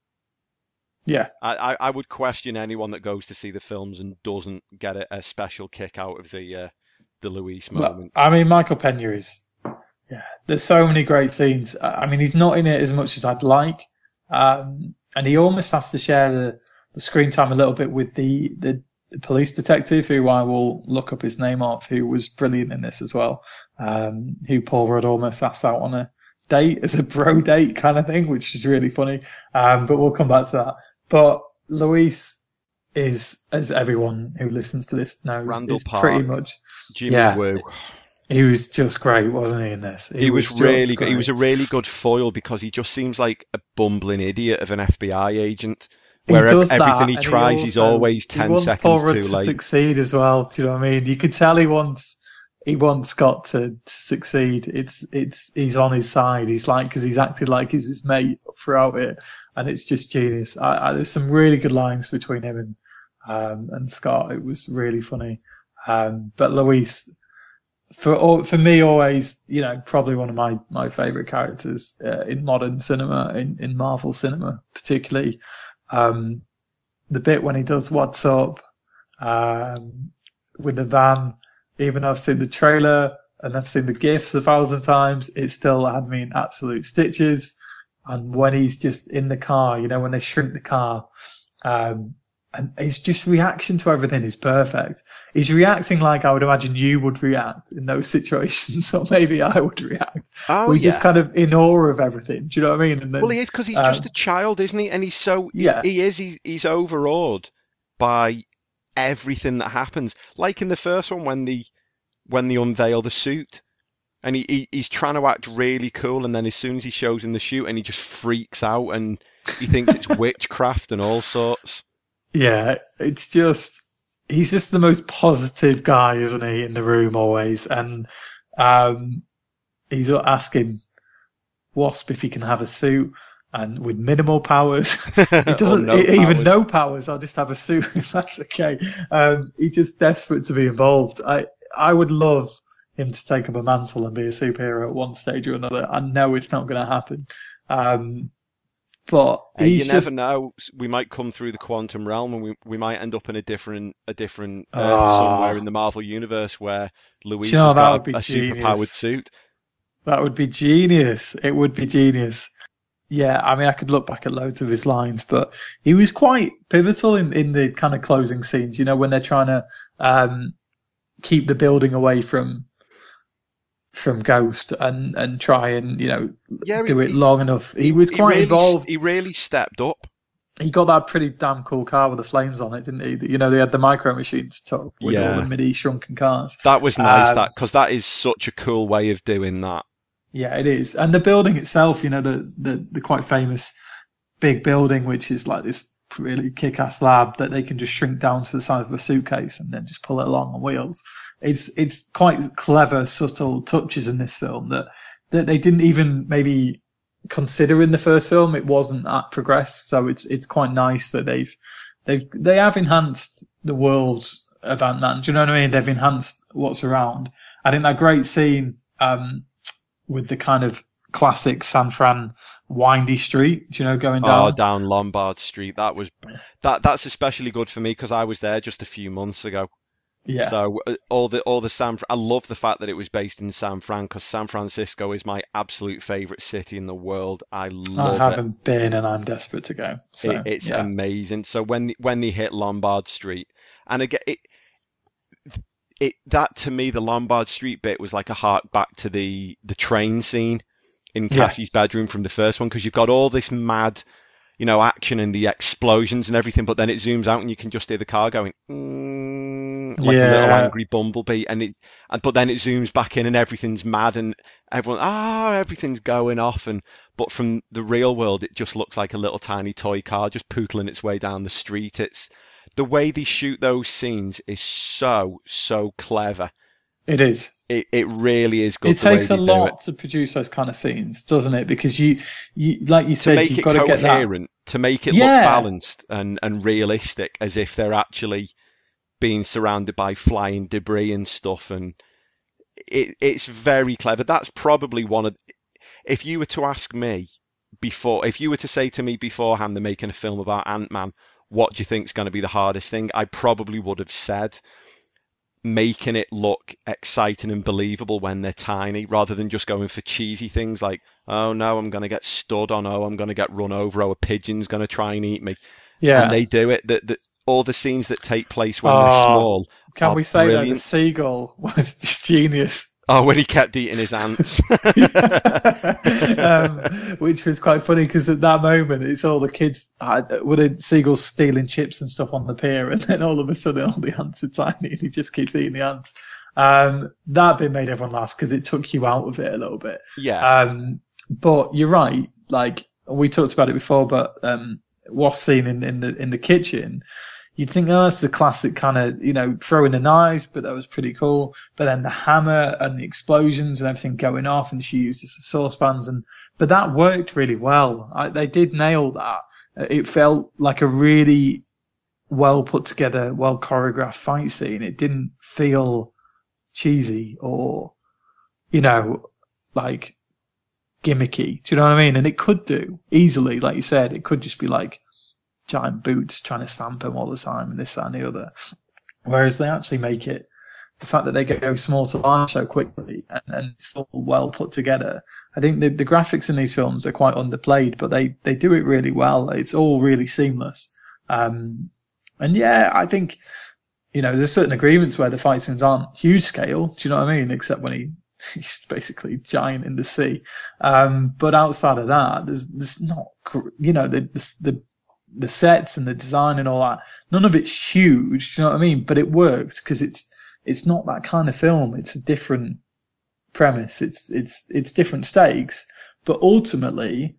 Yeah, I, I, I would question anyone that goes to see the films and doesn't get a, a special kick out of the uh, the Luis Well, moments. I mean, Michael Pena is, yeah, there's so many great scenes. I I mean, he's not in it as much as I'd like, um, and he almost has to share the, the screen time a little bit with the, the, the police detective, who I will look up his name off, who was brilliant in this as well, um, who Paul Rudd almost asked out on a date as a bro date kind of thing, which is really funny. Um, but we'll come back to that. But Luis is, as everyone who listens to this knows, Randall is Park, pretty much Jimmy yeah. Woo. He was just great, wasn't he, in this? He, he was, was really good. He was a really good foil because he just seems like a bumbling idiot of an F B I agent. Where he does everything that, he tries, he also, he's always ten he wants seconds Paul Rudd too to late. Succeed as well. Do you know what I mean? You could tell he wants he wants Scott to, to succeed. It's it's he's on his side. He's like because he's acted like he's his mate throughout it, and it's just genius. I, I, there's some really good lines between him and um, and Scott. It was really funny. Um, but Luis. For for me, always, you know, probably one of my, my favourite characters uh, in modern cinema, in, in Marvel cinema, particularly. Um, the bit when he does What's Up um, with the van, even though I've seen the trailer and I've seen the GIFs a thousand times, it still had me in absolute stitches. And when he's just in the car, you know, when they shrink the car, um, and his just reaction to everything is perfect. He's reacting like I would imagine you would react in those situations, or maybe I would react. Oh, We're yeah. just kind of in awe of everything. Do you know what I mean? And then, well, he is because he's um, just a child, isn't he? And he's so yeah. he, he is. He's, he's overawed by everything that happens. Like in the first one, when the when they unveil the suit, and he, he he's trying to act really cool, and then as soon as he shows him the suit, and he just freaks out, and he thinks it's witchcraft and all sorts. Yeah, it's just, he's just the most positive guy, isn't he, in the room always. And um, he's asking Wasp if he can have a suit, and with minimal powers. He doesn't no even powers. no powers, I'll just have a suit if that's okay. Um, he's just desperate to be involved. I, I would love him to take up a mantle and be a superhero at one stage or another. I know it's not going to happen. Um, But hey, you just... never know. We might come through the quantum realm, and we we might end up in a different a different uh, oh. somewhere in the Marvel universe where Luis you know, would that have would be a genius. superpowered suit. That would be genius. It would be genius. Yeah, I mean, I could look back at loads of his lines, but he was quite pivotal in, in the kind of closing scenes. You know, when they're trying to um, keep the building away from. from Ghost and, and try and, you know, yeah, do he, it long enough. He was he quite really, involved. He really stepped up. He got that pretty damn cool car with the flames on it, didn't he? You know, they had the micro machines top with yeah. all the midi shrunken cars. That was nice, um, that because that is such a cool way of doing that. Yeah, it is. And the building itself, you know, the, the, the quite famous big building, which is like this really kick-ass lab that they can just shrink down to the size of a suitcase and then just pull it along on wheels. It's it's quite clever, subtle touches in this film that, that they didn't even maybe consider in the first film. It wasn't that progressed, so it's it's quite nice that they've they've they have enhanced the worlds of Ant-Man. Do you know what I mean? They've enhanced what's around. I think that great scene um, with the kind of classic San Fran windy street, do you know, going down? Oh, down Lombard Street. That was that. That's especially good for me because I was there just a few months ago. Yeah. So uh, all the all the San, I love the fact that it was based in San Fran because San Francisco is my absolute favorite city in the world. I love I haven't it. been, and I'm desperate to go. So it, it's yeah. amazing. So when when they hit Lombard Street, and again, it it that to me the Lombard Street bit was like a hark back to the the train scene in Cassie's yeah. bedroom from the first one because you've got all this mad, you know, action and the explosions and everything, but then it zooms out and you can just hear the car going mm, like yeah. a little angry bumblebee, and it, and but then it zooms back in and everything's mad and everyone ah oh, everything's going off, and but from the real world it just looks like a little tiny toy car just pootling its way down the street. It's the way they shoot those scenes is so so clever. It is. It it really is good. It takes a lot to produce those kind of scenes, doesn't it? Because you, you like you said, you've got to get that to make it yeah. look balanced and, and realistic, as if they're actually being surrounded by flying debris and stuff. And it it's very clever. That's probably one of. If you were to ask me before, if you were to say to me beforehand, they're making a film about Ant-Man, what do you think is going to be the hardest thing? I probably would have said making it look exciting and believable when they're tiny, rather than just going for cheesy things like, oh no, I'm going to get stood on, oh, I'm going to get run over, oh, a pigeon's going to try and eat me. Yeah. And they do it. That all the scenes that take place when oh, they're small. Can we say brilliant. that the seagull was just genius? Oh, when he kept eating his ants. um, which was quite funny because at that moment it's all the kids with the seagulls stealing chips and stuff on the pier, and then all of a sudden all the ants are tiny and he just keeps eating the ants. Um, that bit made everyone laugh because it took you out of it a little bit. Yeah. Um, but you're right. Like we talked about it before, but um, what's seen in, in the in the kitchen. You'd think, oh, that's the classic kind of, you know, throwing the knives, but that was pretty cool. But then the hammer and the explosions and everything going off, and she uses the saucepans, and but that worked really well. I, they did nail that. It felt like a really well put together, well choreographed fight scene. It didn't feel cheesy or, you know, like gimmicky. Do you know what I mean? And it could do easily, like you said, it could just be like giant boots trying to stamp him all the time and this, that, and the other. Whereas they actually make it, the fact that they go small to large so quickly and, and it's all well put together. I think the, the graphics in these films are quite underplayed, but they, they do it really well. It's all really seamless. Um, and yeah, I think, you know, there's certain agreements where the fight scenes aren't huge scale. Do you know what I mean? Except when he, he's basically giant in the sea. Um, but outside of that, there's, there's not, you know, the, the, the the sets and the design and all that, none of it's huge, do you know what I mean? But it works because it's it's not that kind of film. It's a different premise. It's it's it's different stakes. But ultimately,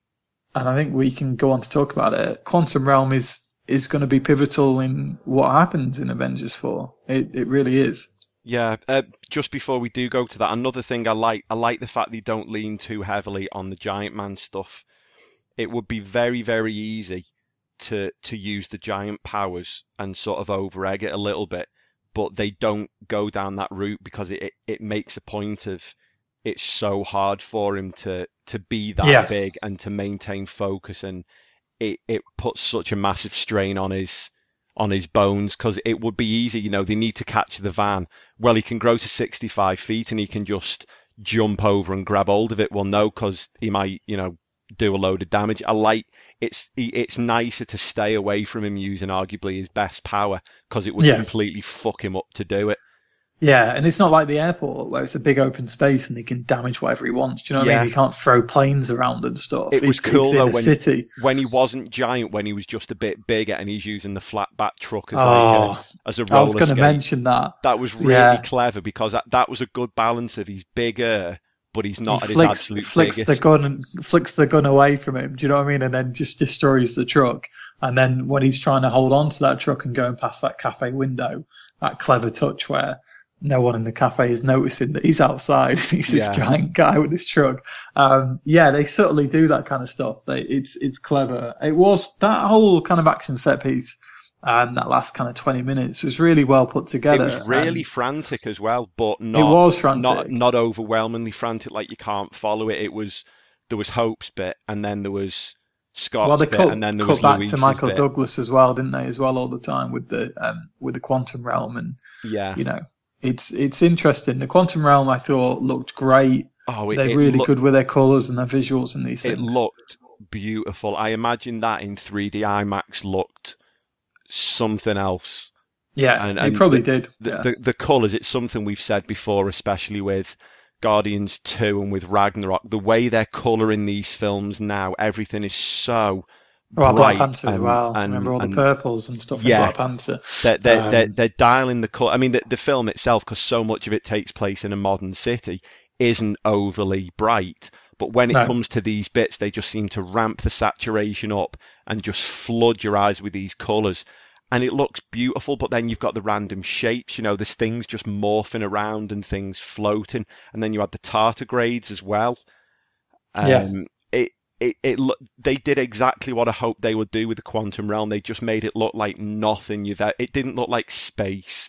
and I think we can go on to talk about it, Quantum Realm is is going to be pivotal in what happens in Avengers four. It it really is. Yeah, uh, just before we do go to that, another thing I like, I like the fact they don't lean too heavily on the Giant Man stuff. It would be very, very easy to to use the giant powers and sort of over-egg it a little bit, but they don't go down that route because it, it, it makes a point of it's so hard for him to, to be that yeah. big and to maintain focus, and it, it puts such a massive strain on his on his bones because it would be easy, you know, they need to catch the van. Well, he can grow to sixty-five feet and he can just jump over and grab hold of it. Well, no, because he might, you know, do a load of damage. I like it's it's nicer to stay away from him using arguably his best power because it would yeah. completely fuck him up to do it. Yeah, and it's not like the airport where it's a big open space and he can damage whatever he wants. Do you know what yeah. I mean? He can't throw planes around and stuff. It was it's, cool it's though in a when, city. when he wasn't giant, when he was just a bit bigger and he's using the flatback truck as oh, like a, as a roller. I was going to skate. mention that. That was really yeah. clever because that, that was a good balance of he's bigger, but he's not he at his flicks, absolute flicks biggest. the gun and flicks the gun away from him. Do you know what I mean? And then just destroys the truck. And then when he's trying to hold on to that truck and going past that cafe window, that clever touch where no one in the cafe is noticing that he's outside. He's this Yeah. giant guy with his truck. Um, yeah, they subtly do that kind of stuff. They, it's it's clever. It was that whole kind of action set piece. And that last kind of twenty minutes was really well put together. It was really and frantic as well, but not it was frantic. not not overwhelmingly frantic. Like you can't follow it. It was there was Hope's bit, and then there was Scott's well, they bit, cut, and then there cut was back Louise's to Michael bit. Douglas as well, didn't they? As well, all the time with the um, with the Quantum Realm, and Yeah, you know, it's it's interesting. The Quantum Realm, I thought, looked great. oh, it, They're it really looked, good with their colours and their visuals and these It things. looked beautiful. I imagine that in three D IMAX looked something else. Yeah, and, it and probably the, did. The, yeah. the, the colours, it's something we've said before, especially with Guardians two and with Ragnarok. The way they're colouring these films now, everything is so Well, bright Black Panther as and- well. and- Remember all the and- purples and stuff Yeah. in Black Panther. They're, they're, Um, they're, they're dialing the colour. I mean, the, the film itself, because so much of it takes place in a modern city, isn't overly bright. But when it No. comes to these bits, they just seem to ramp the saturation up and just flood your eyes with these colours. And it looks beautiful, but then you've got the random shapes, you know, there's things just morphing around and things floating. And then you had the tardigrades as well. Um, Yeah. It, it, it, lo- they did exactly what I hoped they would do with the Quantum Realm. They just made it look like nothing you've ever, it didn't look like space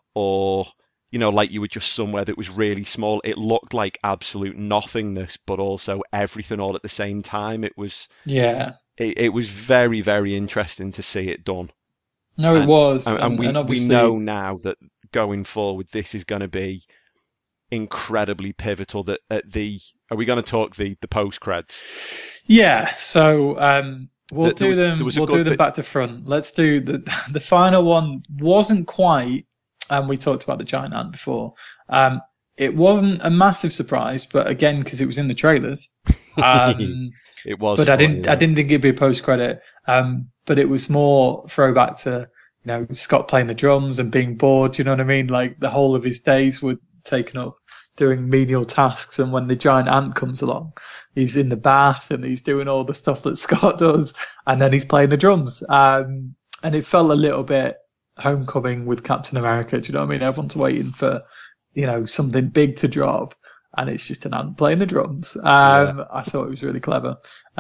or, you know, like you were just somewhere that was really small. It looked like absolute nothingness, but also everything all at the same time. It was, yeah. it, it was very, very interesting to see it done. No, it And- was. And, and we, we obviously, know now that going forward, this is going to be incredibly pivotal. That at the are we going to talk the the post creds? Yeah. So um, we'll There- do there them. was a We'll good do them bit- back to front. Let's do the the final one. Wasn't quite, and we talked about the giant ant before. Um, it wasn't a massive surprise, but again, because it was in the trailers. Um, It was, but I funny, didn't. yeah. I didn't think it'd be a post credit. Um, but it was more throwback to, you know, Scott playing the drums and being bored. You know what I mean? Like the whole of his days were taken up doing menial tasks, and when the giant ant comes along, he's in the bath and he's doing all the stuff that Scott does, and then he's playing the drums. Um, and it felt a little bit Homecoming with Captain America. Do you know what I mean? Everyone's waiting for, you know, something big to drop, and it's just an ant playing the drums. Um, Yeah. I thought it was really clever.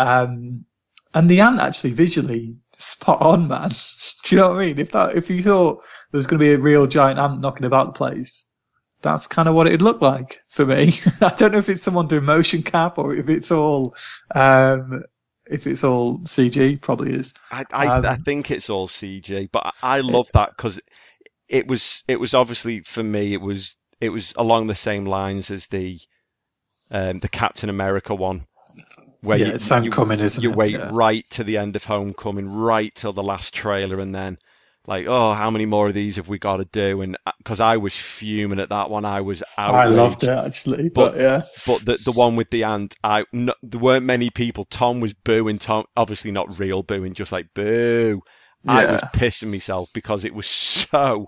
Um, and the ant actually visually spot on, man. Do you know what I mean? If that, if you thought there was going to be a real giant ant knocking about the place, that's kind of what it'd look like for me. I don't know if it's someone doing motion cap or if it's all, um, if it's all C G. Probably is. I, I, Um, I think it's all C G, but I, I love that because it was it was obviously for me it was it was along the same lines as the um, the Captain America one, where Yeah, you, it's Homecoming, you, isn't you it? wait Yeah. right to the end of Homecoming, right till the last trailer, and then like, oh, how many more of these have we got to do? And because I was fuming at that one, I was I outraged. loved it actually, but, But- yeah. But the the one with the ant, I no, there weren't many people. Tom was booing. Tom, obviously not real booing, just like boo. I was Yeah. pissing myself because it was so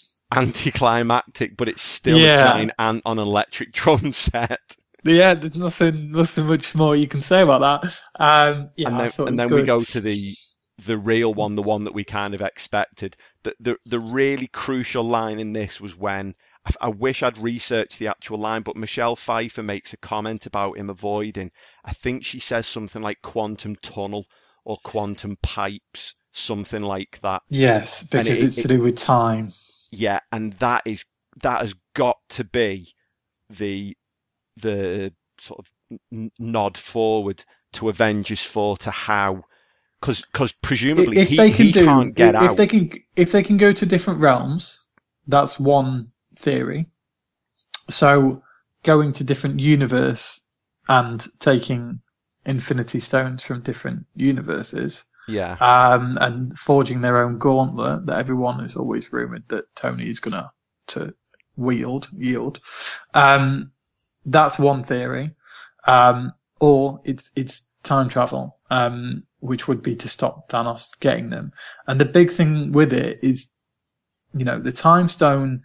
anticlimactic, but it's still Yeah. a giant ant on an electric drum set. Yeah, there's nothing, nothing much more you can say about that. Um, yeah, and I then, thought it and was then good. we go to the the real one, the one that we kind of expected. The the the really crucial line in this was when I, I wish I'd researched the actual line, but Michelle Pfeiffer makes a comment about him avoiding. I think she says something like quantum tunnel or quantum pipes, something like that. Yes, And because it- it's to do with time. Yeah, and that is that has got to be the the sort of n- nod forward to Avengers four to how, because because presumably If he, they can he do, can't get if out. they can, if they can go to different realms, that's one theory. So going to different universe and taking Infinity Stones from different universes, Yeah, um, and forging their own gauntlet that everyone is always rumored that Tony is gonna to wield, yield. Um, that's one theory. Um, or it's it's time travel, um, which would be to stop Thanos getting them. And the big thing with it is, you know, the Time Stone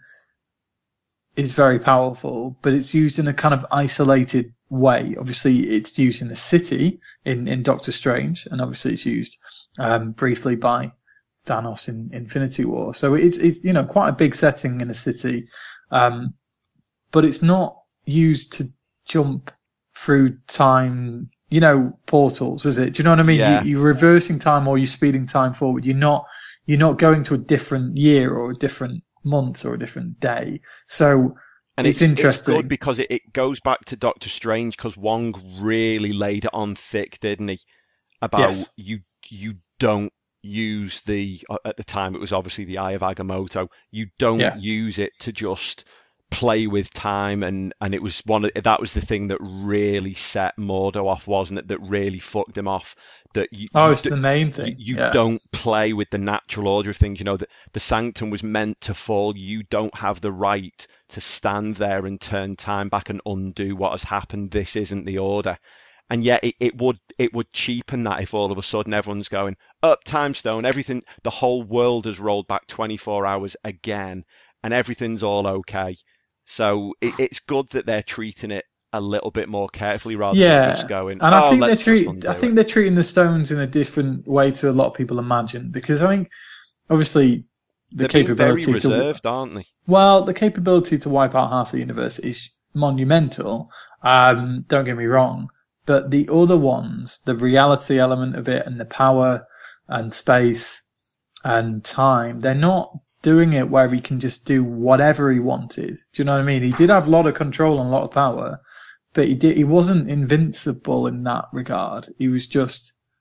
is very powerful, but it's used in a kind of isolated way. Obviously, it's used in the city in, in Doctor Strange, and obviously it's used um, briefly by Thanos in Infinity War. So it's it's you know quite a big setting in a city, um, but it's not used to jump through time, you know, portals, is it? Do you know what I mean? Yeah. You, you're reversing time or you're speeding time forward. You're not you're not going to a different year or a different month or a different day. So and it's it- interesting. It's good because it, it goes back to Doctor Strange because Wong really laid it on thick, didn't he? About Yes. you you don't use the at the time it was obviously the Eye of Agamotto. You don't Yeah. use it to just play with time, and and it was one of that was the thing that really set Mordo off, wasn't it? That really fucked him off. That you, Oh, you it's d- the main thing. You yeah. don't play with the natural order of things. You know that the sanctum was meant to fall. You don't have the right to stand there and turn time back and undo what has happened. This isn't the order. And yet it, it would it would cheapen that if all of a sudden everyone's going up time stone, everything, the whole world has rolled back twenty-four hours again, and everything's all okay. So it, it's good that they're treating it a little bit more carefully rather than Yeah, just going. and I "Oh, think they're let's just treat. undo I think it." they're treating the stones in a different way to a lot of people imagine, because I think obviously the They're being capability very to reserved, aren't they? well, the capability to wipe out half the universe is monumental. Um, don't get me wrong, but the other ones, the reality element of it, and the power and space and time, they're not doing it where he can just do whatever he wanted. Do you know what I mean? He did have a lot of control and a lot of power, but he did, he wasn't invincible in that regard. He was just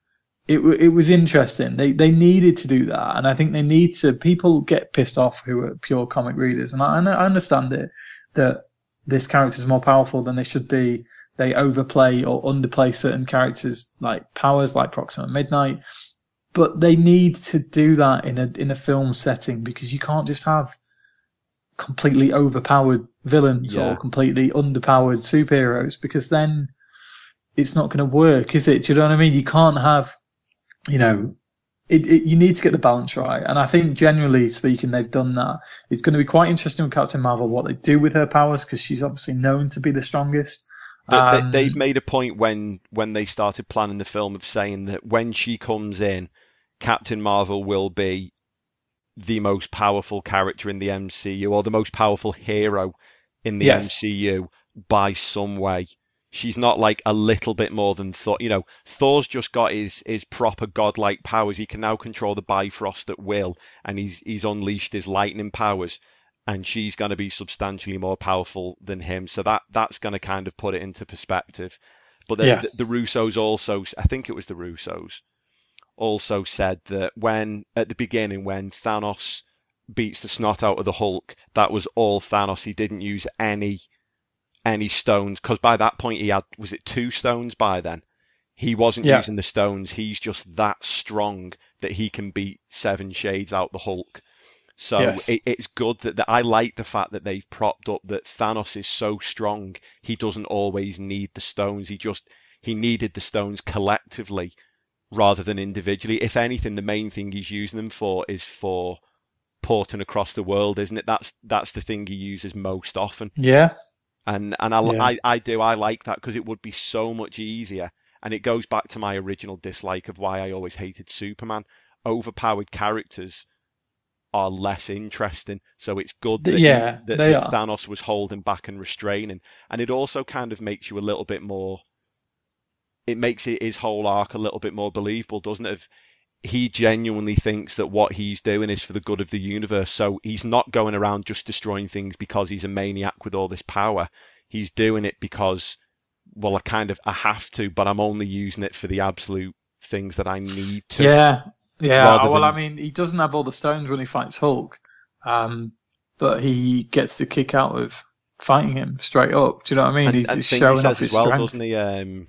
it it was interesting. They they needed to do that, and I think they need to. People get pissed off who are pure comic readers, and I, I understand it that this character is more powerful than they should be. They overplay or underplay certain characters like powers, like Proxima Midnight, but they need to do that in a in a film setting because you can't just have completely overpowered villains Yeah. or completely underpowered superheroes because then it's not going to work, is it? Do you know what I mean? You can't have, you know, it, it, you need to get the balance right. And I think generally speaking, they've done that. It's going to be quite interesting with Captain Marvel, what they do with her powers, because she's obviously known to be the strongest. They, Um, they, they've made a point when when they started planning the film of saying that when she comes in, Captain Marvel will be the most powerful character in the M C U or the most powerful hero in the Yes. M C U by some way. She's not like a little bit more than Thor. You know, Thor's just got his his proper godlike powers. He can now control the Bifrost at will, and he's he's unleashed his lightning powers. And she's going to be substantially more powerful than him. So that that's going to kind of put it into perspective. But the, Yeah. the, the Russos also, I think it was the Russos, also said that when, at the beginning, when Thanos beats the snot out of the Hulk, that was all Thanos. He didn't use any any stones, because by that point he had, was it two stones by then? He wasn't Yeah. using the stones. He's just that strong that he can beat seven shades out the Hulk. So Yes. it, it's good that, that I like the fact that they've propped up that Thanos is so strong he doesn't always need the stones. He just he needed the stones collectively rather than individually. If anything, the main thing he's using them for is for porting across the world, isn't it? That's that's the thing he uses most often. yeah. And and I, Yeah. I, I do, I like that because it would be so much easier. And it goes back to my original dislike of why I always hated Superman. Overpowered characters are less interesting. So it's good that, Yeah, that, they that are. Thanos was holding back and restraining. And it also kind of makes you a little bit more, it makes it, his whole arc a little bit more believable, doesn't it? If he genuinely thinks that what he's doing is for the good of the universe. So he's not going around just destroying things because he's a maniac with all this power. He's doing it because, well, I kind of, I have to, but I'm only using it for the absolute things that I need to. Yeah. Yeah. Rather Well, than- I mean, he doesn't have all the stones when he fights Hulk, um, but he gets the kick out of fighting him straight up. Do you know what I mean? And, He's and just things showing he off says his as well, strength. doesn't he? Um,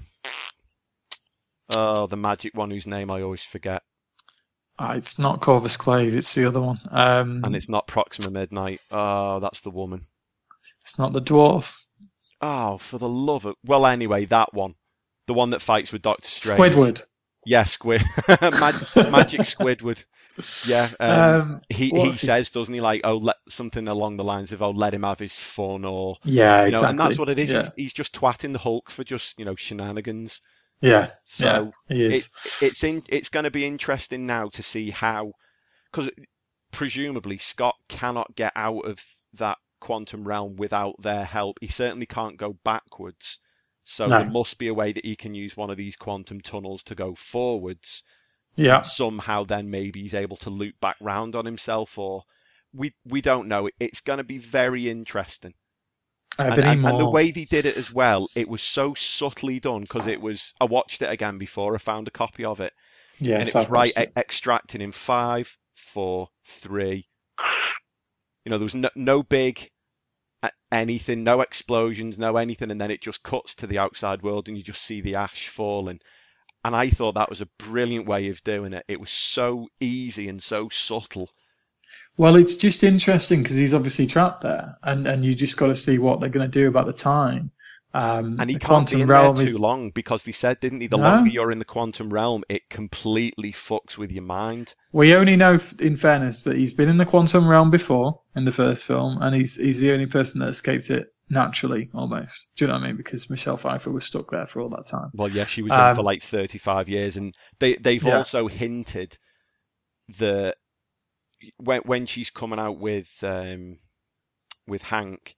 oh, the magic one whose name I always forget. Ah, it's not Corvus Clave, it's the other one. Um, And it's not Proxima Midnight. Oh, that's the woman. it's not the dwarf. Oh, for the love of... Well, anyway, that one. The one that fights with Doctor Strange. Squidward. Yeah, Squid. Mag- Magic Squidward. Yeah. Um, Um, he he what's his- says, doesn't he, like, oh, let something along the lines of, oh, let him have his fun, or... Yeah, You know, exactly. and that's what it is. Yeah, He's, he's just twatting the Hulk for just, you know, shenanigans. yeah, So yeah, he it, is. it's in, it's going to be interesting now to see how, because presumably Scott cannot get out of that quantum realm without their help. He certainly can't go backwards. So No. there must be a way that he can use one of these quantum tunnels to go forwards. Yeah, Somehow then maybe he's able to loop back round on himself, or we we don't know. It's going to be very interesting. And, Ebony and, and the Maw. way they did it as well, it was so subtly done because it was, I watched it again before, I found a copy of it, and Yes, it was I've right watched it. e- extracting in five, four, three. You know, there was no, no big a- anything, no explosions, no anything, and then it just cuts to the outside world and you just see the ash falling. And I thought that was a brilliant way of doing it. It was so easy and so subtle. Well, it's just interesting because he's obviously trapped there, and, and you just got to see what they're going to do about the time. Um, And he the can't be quantum in realm there is too long because they said, didn't he, the No. longer you're in the quantum realm, it completely fucks with your mind. We only know, f- in fairness, that he's been in the quantum realm before in the first film, and he's he's the only person that escaped it naturally, almost. Do you know what I mean? Because Michelle Pfeiffer was stuck there for all that time. Well, yeah, she was in Um, for like thirty-five years, and they they've Yeah. also hinted that when when she's coming out with um with Hank,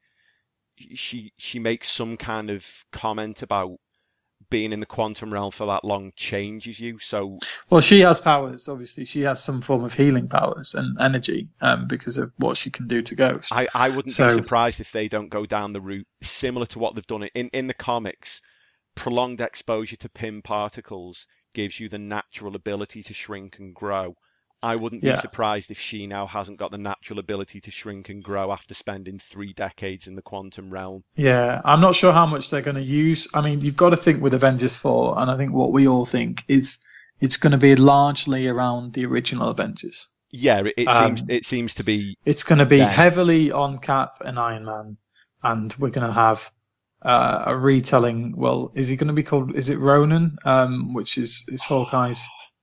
she she makes some kind of comment about being in the quantum realm for that long changes you. So Well, she has powers. Obviously, she has some form of healing powers and energy um, because of what she can do to Ghost. I, I wouldn't So- be surprised if they don't go down the route similar to what they've done in in the comics. Prolonged exposure to P I M particles gives you the natural ability to shrink and grow. I wouldn't be Yeah. surprised if she now hasn't got the natural ability to shrink and grow after spending three decades in the quantum realm. Yeah, I'm not sure how much they're going to use. I mean, you've got to think with Avengers four, and I think what we all think is it's going to be largely around the original Avengers. Yeah, it, it Um, seems it seems to be. It's going to be Yeah. heavily on Cap and Iron Man, and we're going to have uh, a retelling. Well, is he going to be called? Is it Ronan? Um, which is is Hawkeye's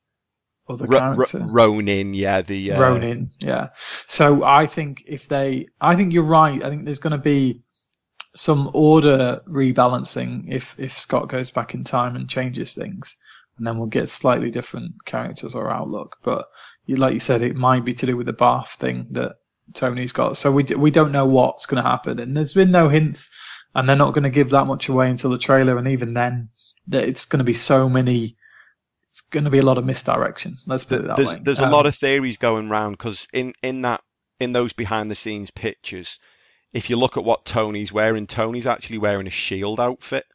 other Ro- Ro- character. Ronin, yeah, the uh, Ronin, yeah. So I think if they, I think you're right. I think there's going to be some order rebalancing if if Scott goes back in time and changes things, and then we'll get slightly different characters or outlook. But you, like you said, it might be to do with the bath thing that Tony's got. So we d- we don't know what's going to happen, and there's been no hints, and they're not going to give that much away until the trailer, and even then, that it's going to be so many. It's going to be a lot of misdirection. Let's put it that There's way. there's a Um, lot of theories going round because in in that in those behind the scenes pictures, if you look at what Tony's wearing, Tony's actually wearing a shield outfit.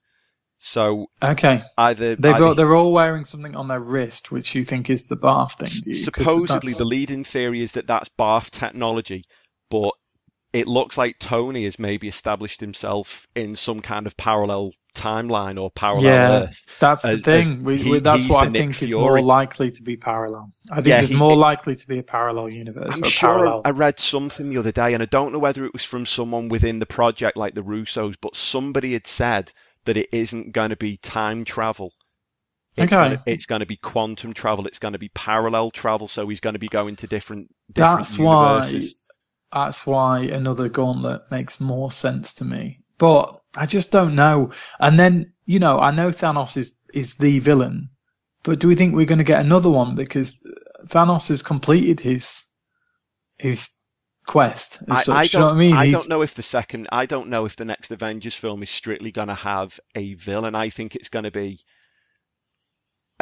So Okay. either, They've either all, they're all wearing something on their wrist, which you think is the bath thing. Do you? 'Cause supposedly that's- the leading theory is that that's bath technology, but it looks like Tony has maybe established himself in some kind of parallel timeline or parallel yeah, Earth. that's Uh, the thing. uh, We, he- we, that's he's what the I Nick think is Fury. more likely to be parallel. I think Yeah, there's he- more likely to be a parallel universe. I'm or sure parallel. I read something the other day, and I don't know whether it was from someone within the project like the Russos, but somebody had said that it isn't going to be time travel. It's Okay. Gonna, it's going to be quantum travel. It's going to be parallel travel. So he's going to be going to different, different That's why. universes. That's why another gauntlet makes more sense to me. But I just don't know. And then, you know, I know Thanos is, is the villain, but do we think we're going to get another one? Because Thanos has completed his his quest. As I, such, I do you know don't. what I mean? I He's- don't know if the second. I don't know if the next Avengers film is strictly going to have a villain. I think it's going to be. I,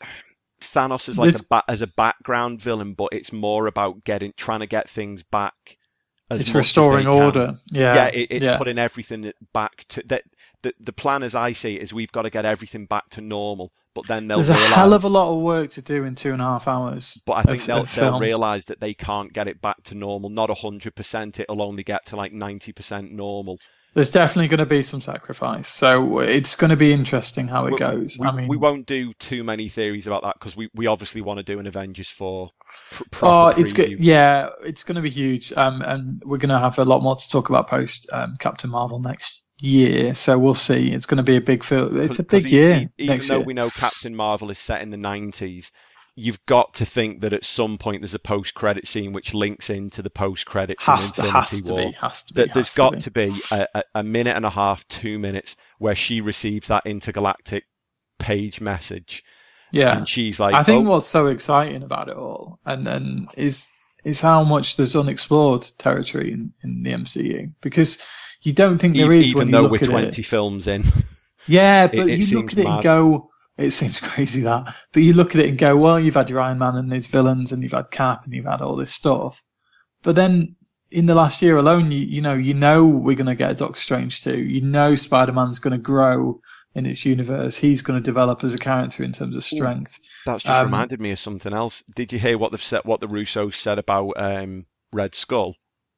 Thanos is like This- a ba- as a background villain, but it's more about getting trying to get things back. As It's much as restoring they can. order. Yeah. Yeah, it, it's yeah. putting everything back to that. The, the plan, as I see it, is we've got to get everything back to normal. But then they'll There's a realize. hell of a lot of work to do in two and a half hours. But I think of- they'll of they'll film. realize that they can't get it back to normal. Not a hundred percent. It'll only get to like ninety percent normal. There's definitely going to be some sacrifice. So it's going to be interesting how it We- goes. We, I mean, we won't do too many theories about that because we, we obviously want to do an Avengers four pr- oh, proper it's preview. good. Yeah, it's going to be huge. Um, and we're going to have a lot more to talk about post um, Captain Marvel next year. So we'll see. It's going to be a big film. It's a 'Cause big e- year e- Even next though year. we know Captain Marvel is set in the nineties, you've got to think that at some point there's a post-credit scene which links into the post-credits Has in to, Infinity has to War. be, has to be. That there's has got to be. to be a, a, a minute and a half, two minutes, where she receives that intergalactic page message. Yeah. And she's like, I think oh, what's so exciting about it all, and and is is how much there's unexplored territory in, in the M C U, because you don't think there e- is even when you though look we're at twenty it. films in. Yeah, it- but it you seems look at it mad. and go, it seems crazy that, but you look at it and go, well, you've had your Iron Man and his villains, and you've had Cap, and you've had all this stuff, but then in the last year alone, you you know you know we're going to get a Doctor Strange too. You know Spider-Man's going to grow in its universe. He's going to develop as a character in terms of strength. That's just Um, reminded me of something else. Did you hear what they've said? What the Russos said about um, Red Skull?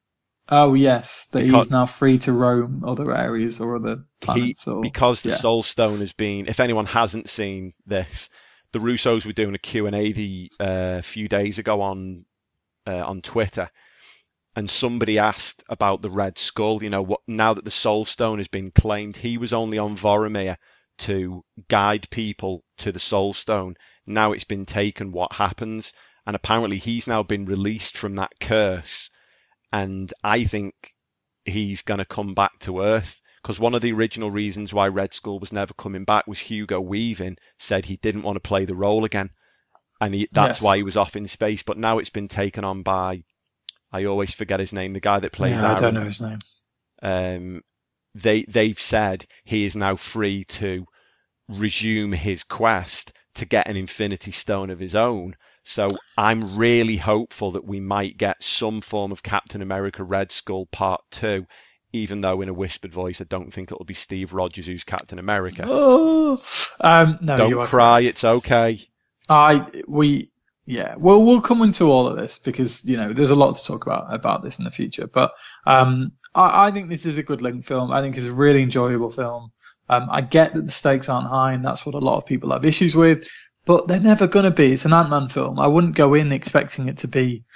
Oh yes, that Because- he's now free to roam other areas or other He, planets. or because the yeah. Soul Stone has been. If anyone hasn't seen this, the Russos were doing a Q and A the uh, few days ago on uh, on Twitter, and somebody asked about the Red Skull. You know, what now that the Soul Stone has been claimed, he was only on Voromir to guide people to the Soul Stone. Now it's been taken. What happens? And apparently he's now been released from that curse. And I think he's going to come back to Earth, because one of the original reasons why Red Skull was never coming back was Hugo Weaving said he didn't want to play the role again. And he, that's Yes. why he was off in space. But now it's been taken on by, I always forget his name, the guy that played Yeah, I don't Aaron. know his name. Um, they, they've said he is now free to resume his quest to get an Infinity Stone of his own. So I'm really hopeful that we might get some form of Captain America Red Skull Part two, even though in a whispered voice, I don't think it'll be Steve Rogers who's Captain America. Oh, um, no, don't you are cry. correct. It's okay. I we yeah. Well, we'll come into all of this because you know there's a lot to talk about about this in the future. But um, I, I think this is a good Link film. I think it's a really enjoyable film. Um, I get that the stakes aren't high, and that's what a lot of people have issues with. But they're never going to be. It's an Ant-Man film. I wouldn't go in expecting it to be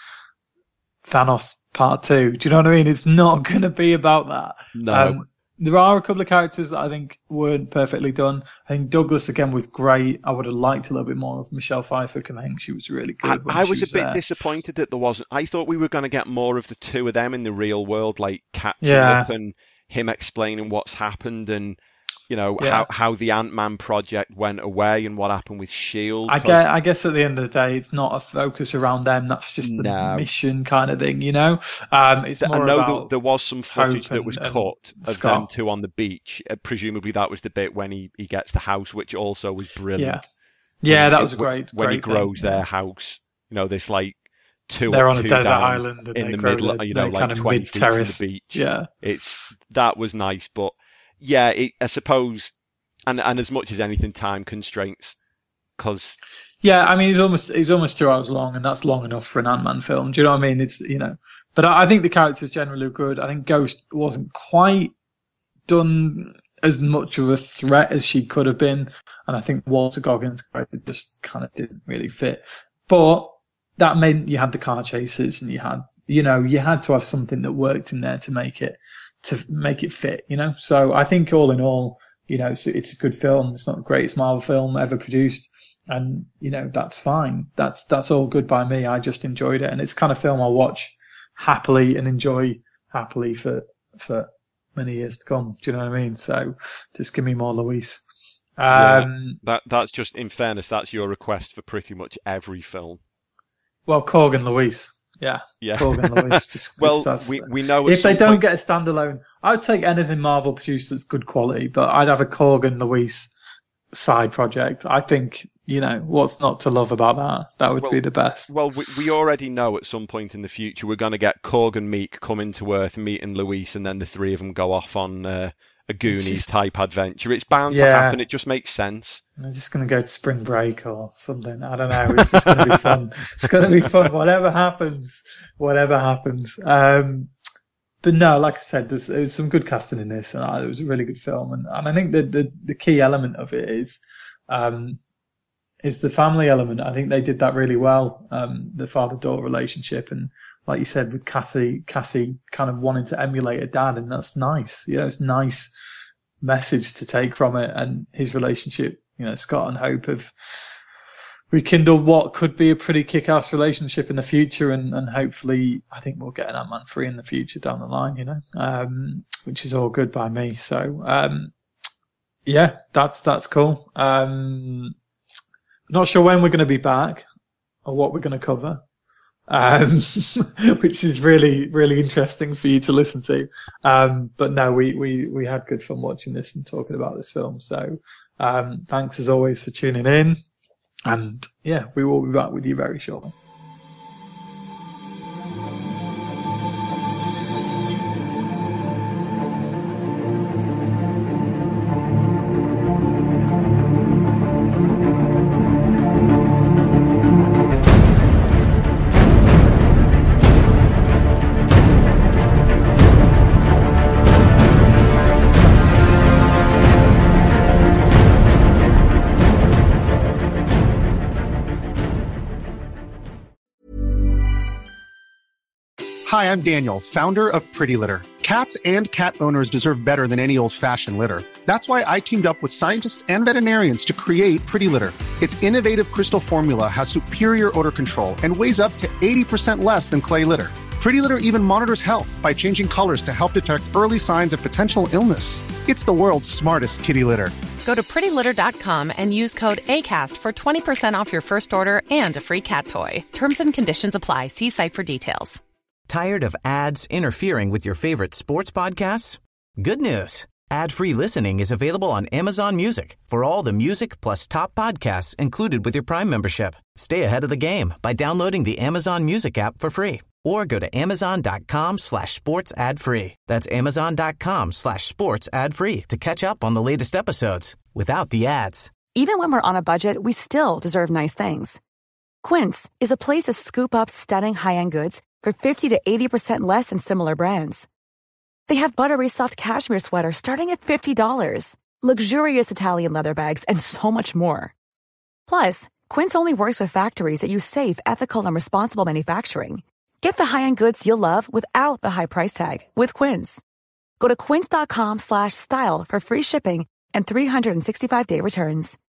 Thanos Part Two. Do you know what I mean? It's not going to be about that. No. Um, there are a couple of characters that I think weren't perfectly done. I think Douglas again was great. I would have liked a little bit more of Michelle Pfeiffer because I think she was really good. I, when I she was, was a bit there. disappointed that there wasn't. I thought we were going to get more of the two of them in the real world, like catching Yeah. up and him explaining what's happened and, you know, Yeah. how, how the Ant-Man project went away and what happened with S H I E L D. I guess, I guess at the end of the day, it's not a focus around them. That's just the No. mission kind of thing, you know. Um, it's I more know about that there was some footage Hope that was and- and cut of Scott. them two on the beach. Uh, presumably that was the bit when he, he gets the house, which also was brilliant. Yeah, When that he- was a great. When great he grows thing, their yeah. house, you know, this like two They're up, on a two desert down island and in they the grow middle, their- you know, their like kind of twenty feet from mid-terrace. the beach. Yeah. It's that was nice, but yeah, it, I suppose, and and as much as anything, time constraints, because Yeah, I mean, he's almost he's almost two hours long, and that's long enough for an Ant-Man film. Do you know what I mean? It's you know, but I, I think the characters generally are good. I think Ghost wasn't quite done as much of a threat as she could have been, and I think Walter Goggins' character just kind of didn't really fit. But that meant you had the car chases, and you had you know you had to have something that worked in there to make it to make it fit. You know, so I think all in all, you know, it's, it's a good film. It's not the greatest Marvel film ever produced. And, you know, that's fine. That's, that's all good by me. I just enjoyed it. And it's the kind of film I'll watch happily and enjoy happily for, for many years to come. Do you know what I mean? So just give me more Luis. Um, that that's just, in fairness, that's your request for pretty much every film. well, Corgan Luis. Yeah. Yeah. Corgan Luis. Just, Well, just we we know if at they some don't point- get a standalone, I would take anything Marvel produced that's good quality, but I'd have a Corgan Luis side project. I think, you know, what's not to love about that? That would Well- be the best. Well, we, we already know at some point in the future we're going to get Korg and Meek come into Earth, meeting Luis, and then the three of them go off on uh, a Goonies just- type adventure. It's bound to Yeah. happen. It just makes sense. I'm just going to go to spring break or something. I don't know. It's just going to be fun. It's going to be fun. Whatever happens, whatever happens. Um, but no, like I said, there's, there's some good casting in this, and uh, it was a really good film. And, and I think the, the the key element of it is um, is the family element. I think they did that really well. Um, the father-daughter relationship, and like you said, with Kathy, Cassie kind of wanting to emulate her dad, and that's nice. You know, it's nice message to take from it, and his relationship. You know, Scott and Hope have rekindled what could be a pretty kick-ass relationship in the future, and, and hopefully, I think we'll get an Ant-Man three in the future down the line, you know, um, which is all good by me. So, um, yeah, that's that's cool. Um, not sure when we're going to be back or what we're going to cover, um, which is really, really interesting for you to listen to. Um, but no, we, we, we had good fun watching this and talking about this film. So, um, thanks as always for tuning in. And yeah, we will be back with you very shortly. Hi, I'm Daniel, founder of Pretty Litter. Cats and cat owners deserve better than any old-fashioned litter. That's why I teamed up with scientists and veterinarians to create Pretty Litter. Its innovative crystal formula has superior odor control and weighs up to eighty percent less than clay litter. Pretty Litter even monitors health by changing colors to help detect early signs of potential illness. It's the world's smartest kitty litter. Go to pretty litter dot com and use code ACAST for twenty percent off your first order and a free cat toy. Terms and conditions apply. See site for details. Tired of ads interfering with your favorite sports podcasts? Good news. Ad-free listening is available on Amazon Music for all the music plus top podcasts included with your Prime membership. Stay ahead of the game by downloading the Amazon Music app for free or go to amazon.com slash sports ad free. That's amazon.com slash sports ad free to catch up on the latest episodes without the ads. Even when we're on a budget, we still deserve nice things. Quince is a place to scoop up stunning high-end goods for fifty to eighty percent less than similar brands. They have buttery soft cashmere sweaters starting at fifty dollars, luxurious Italian leather bags, and so much more. Plus, Quince only works with factories that use safe, ethical, and responsible manufacturing. Get the high-end goods you'll love without the high price tag with Quince. Go to quince.com slash style for free shipping and three sixty-five day returns.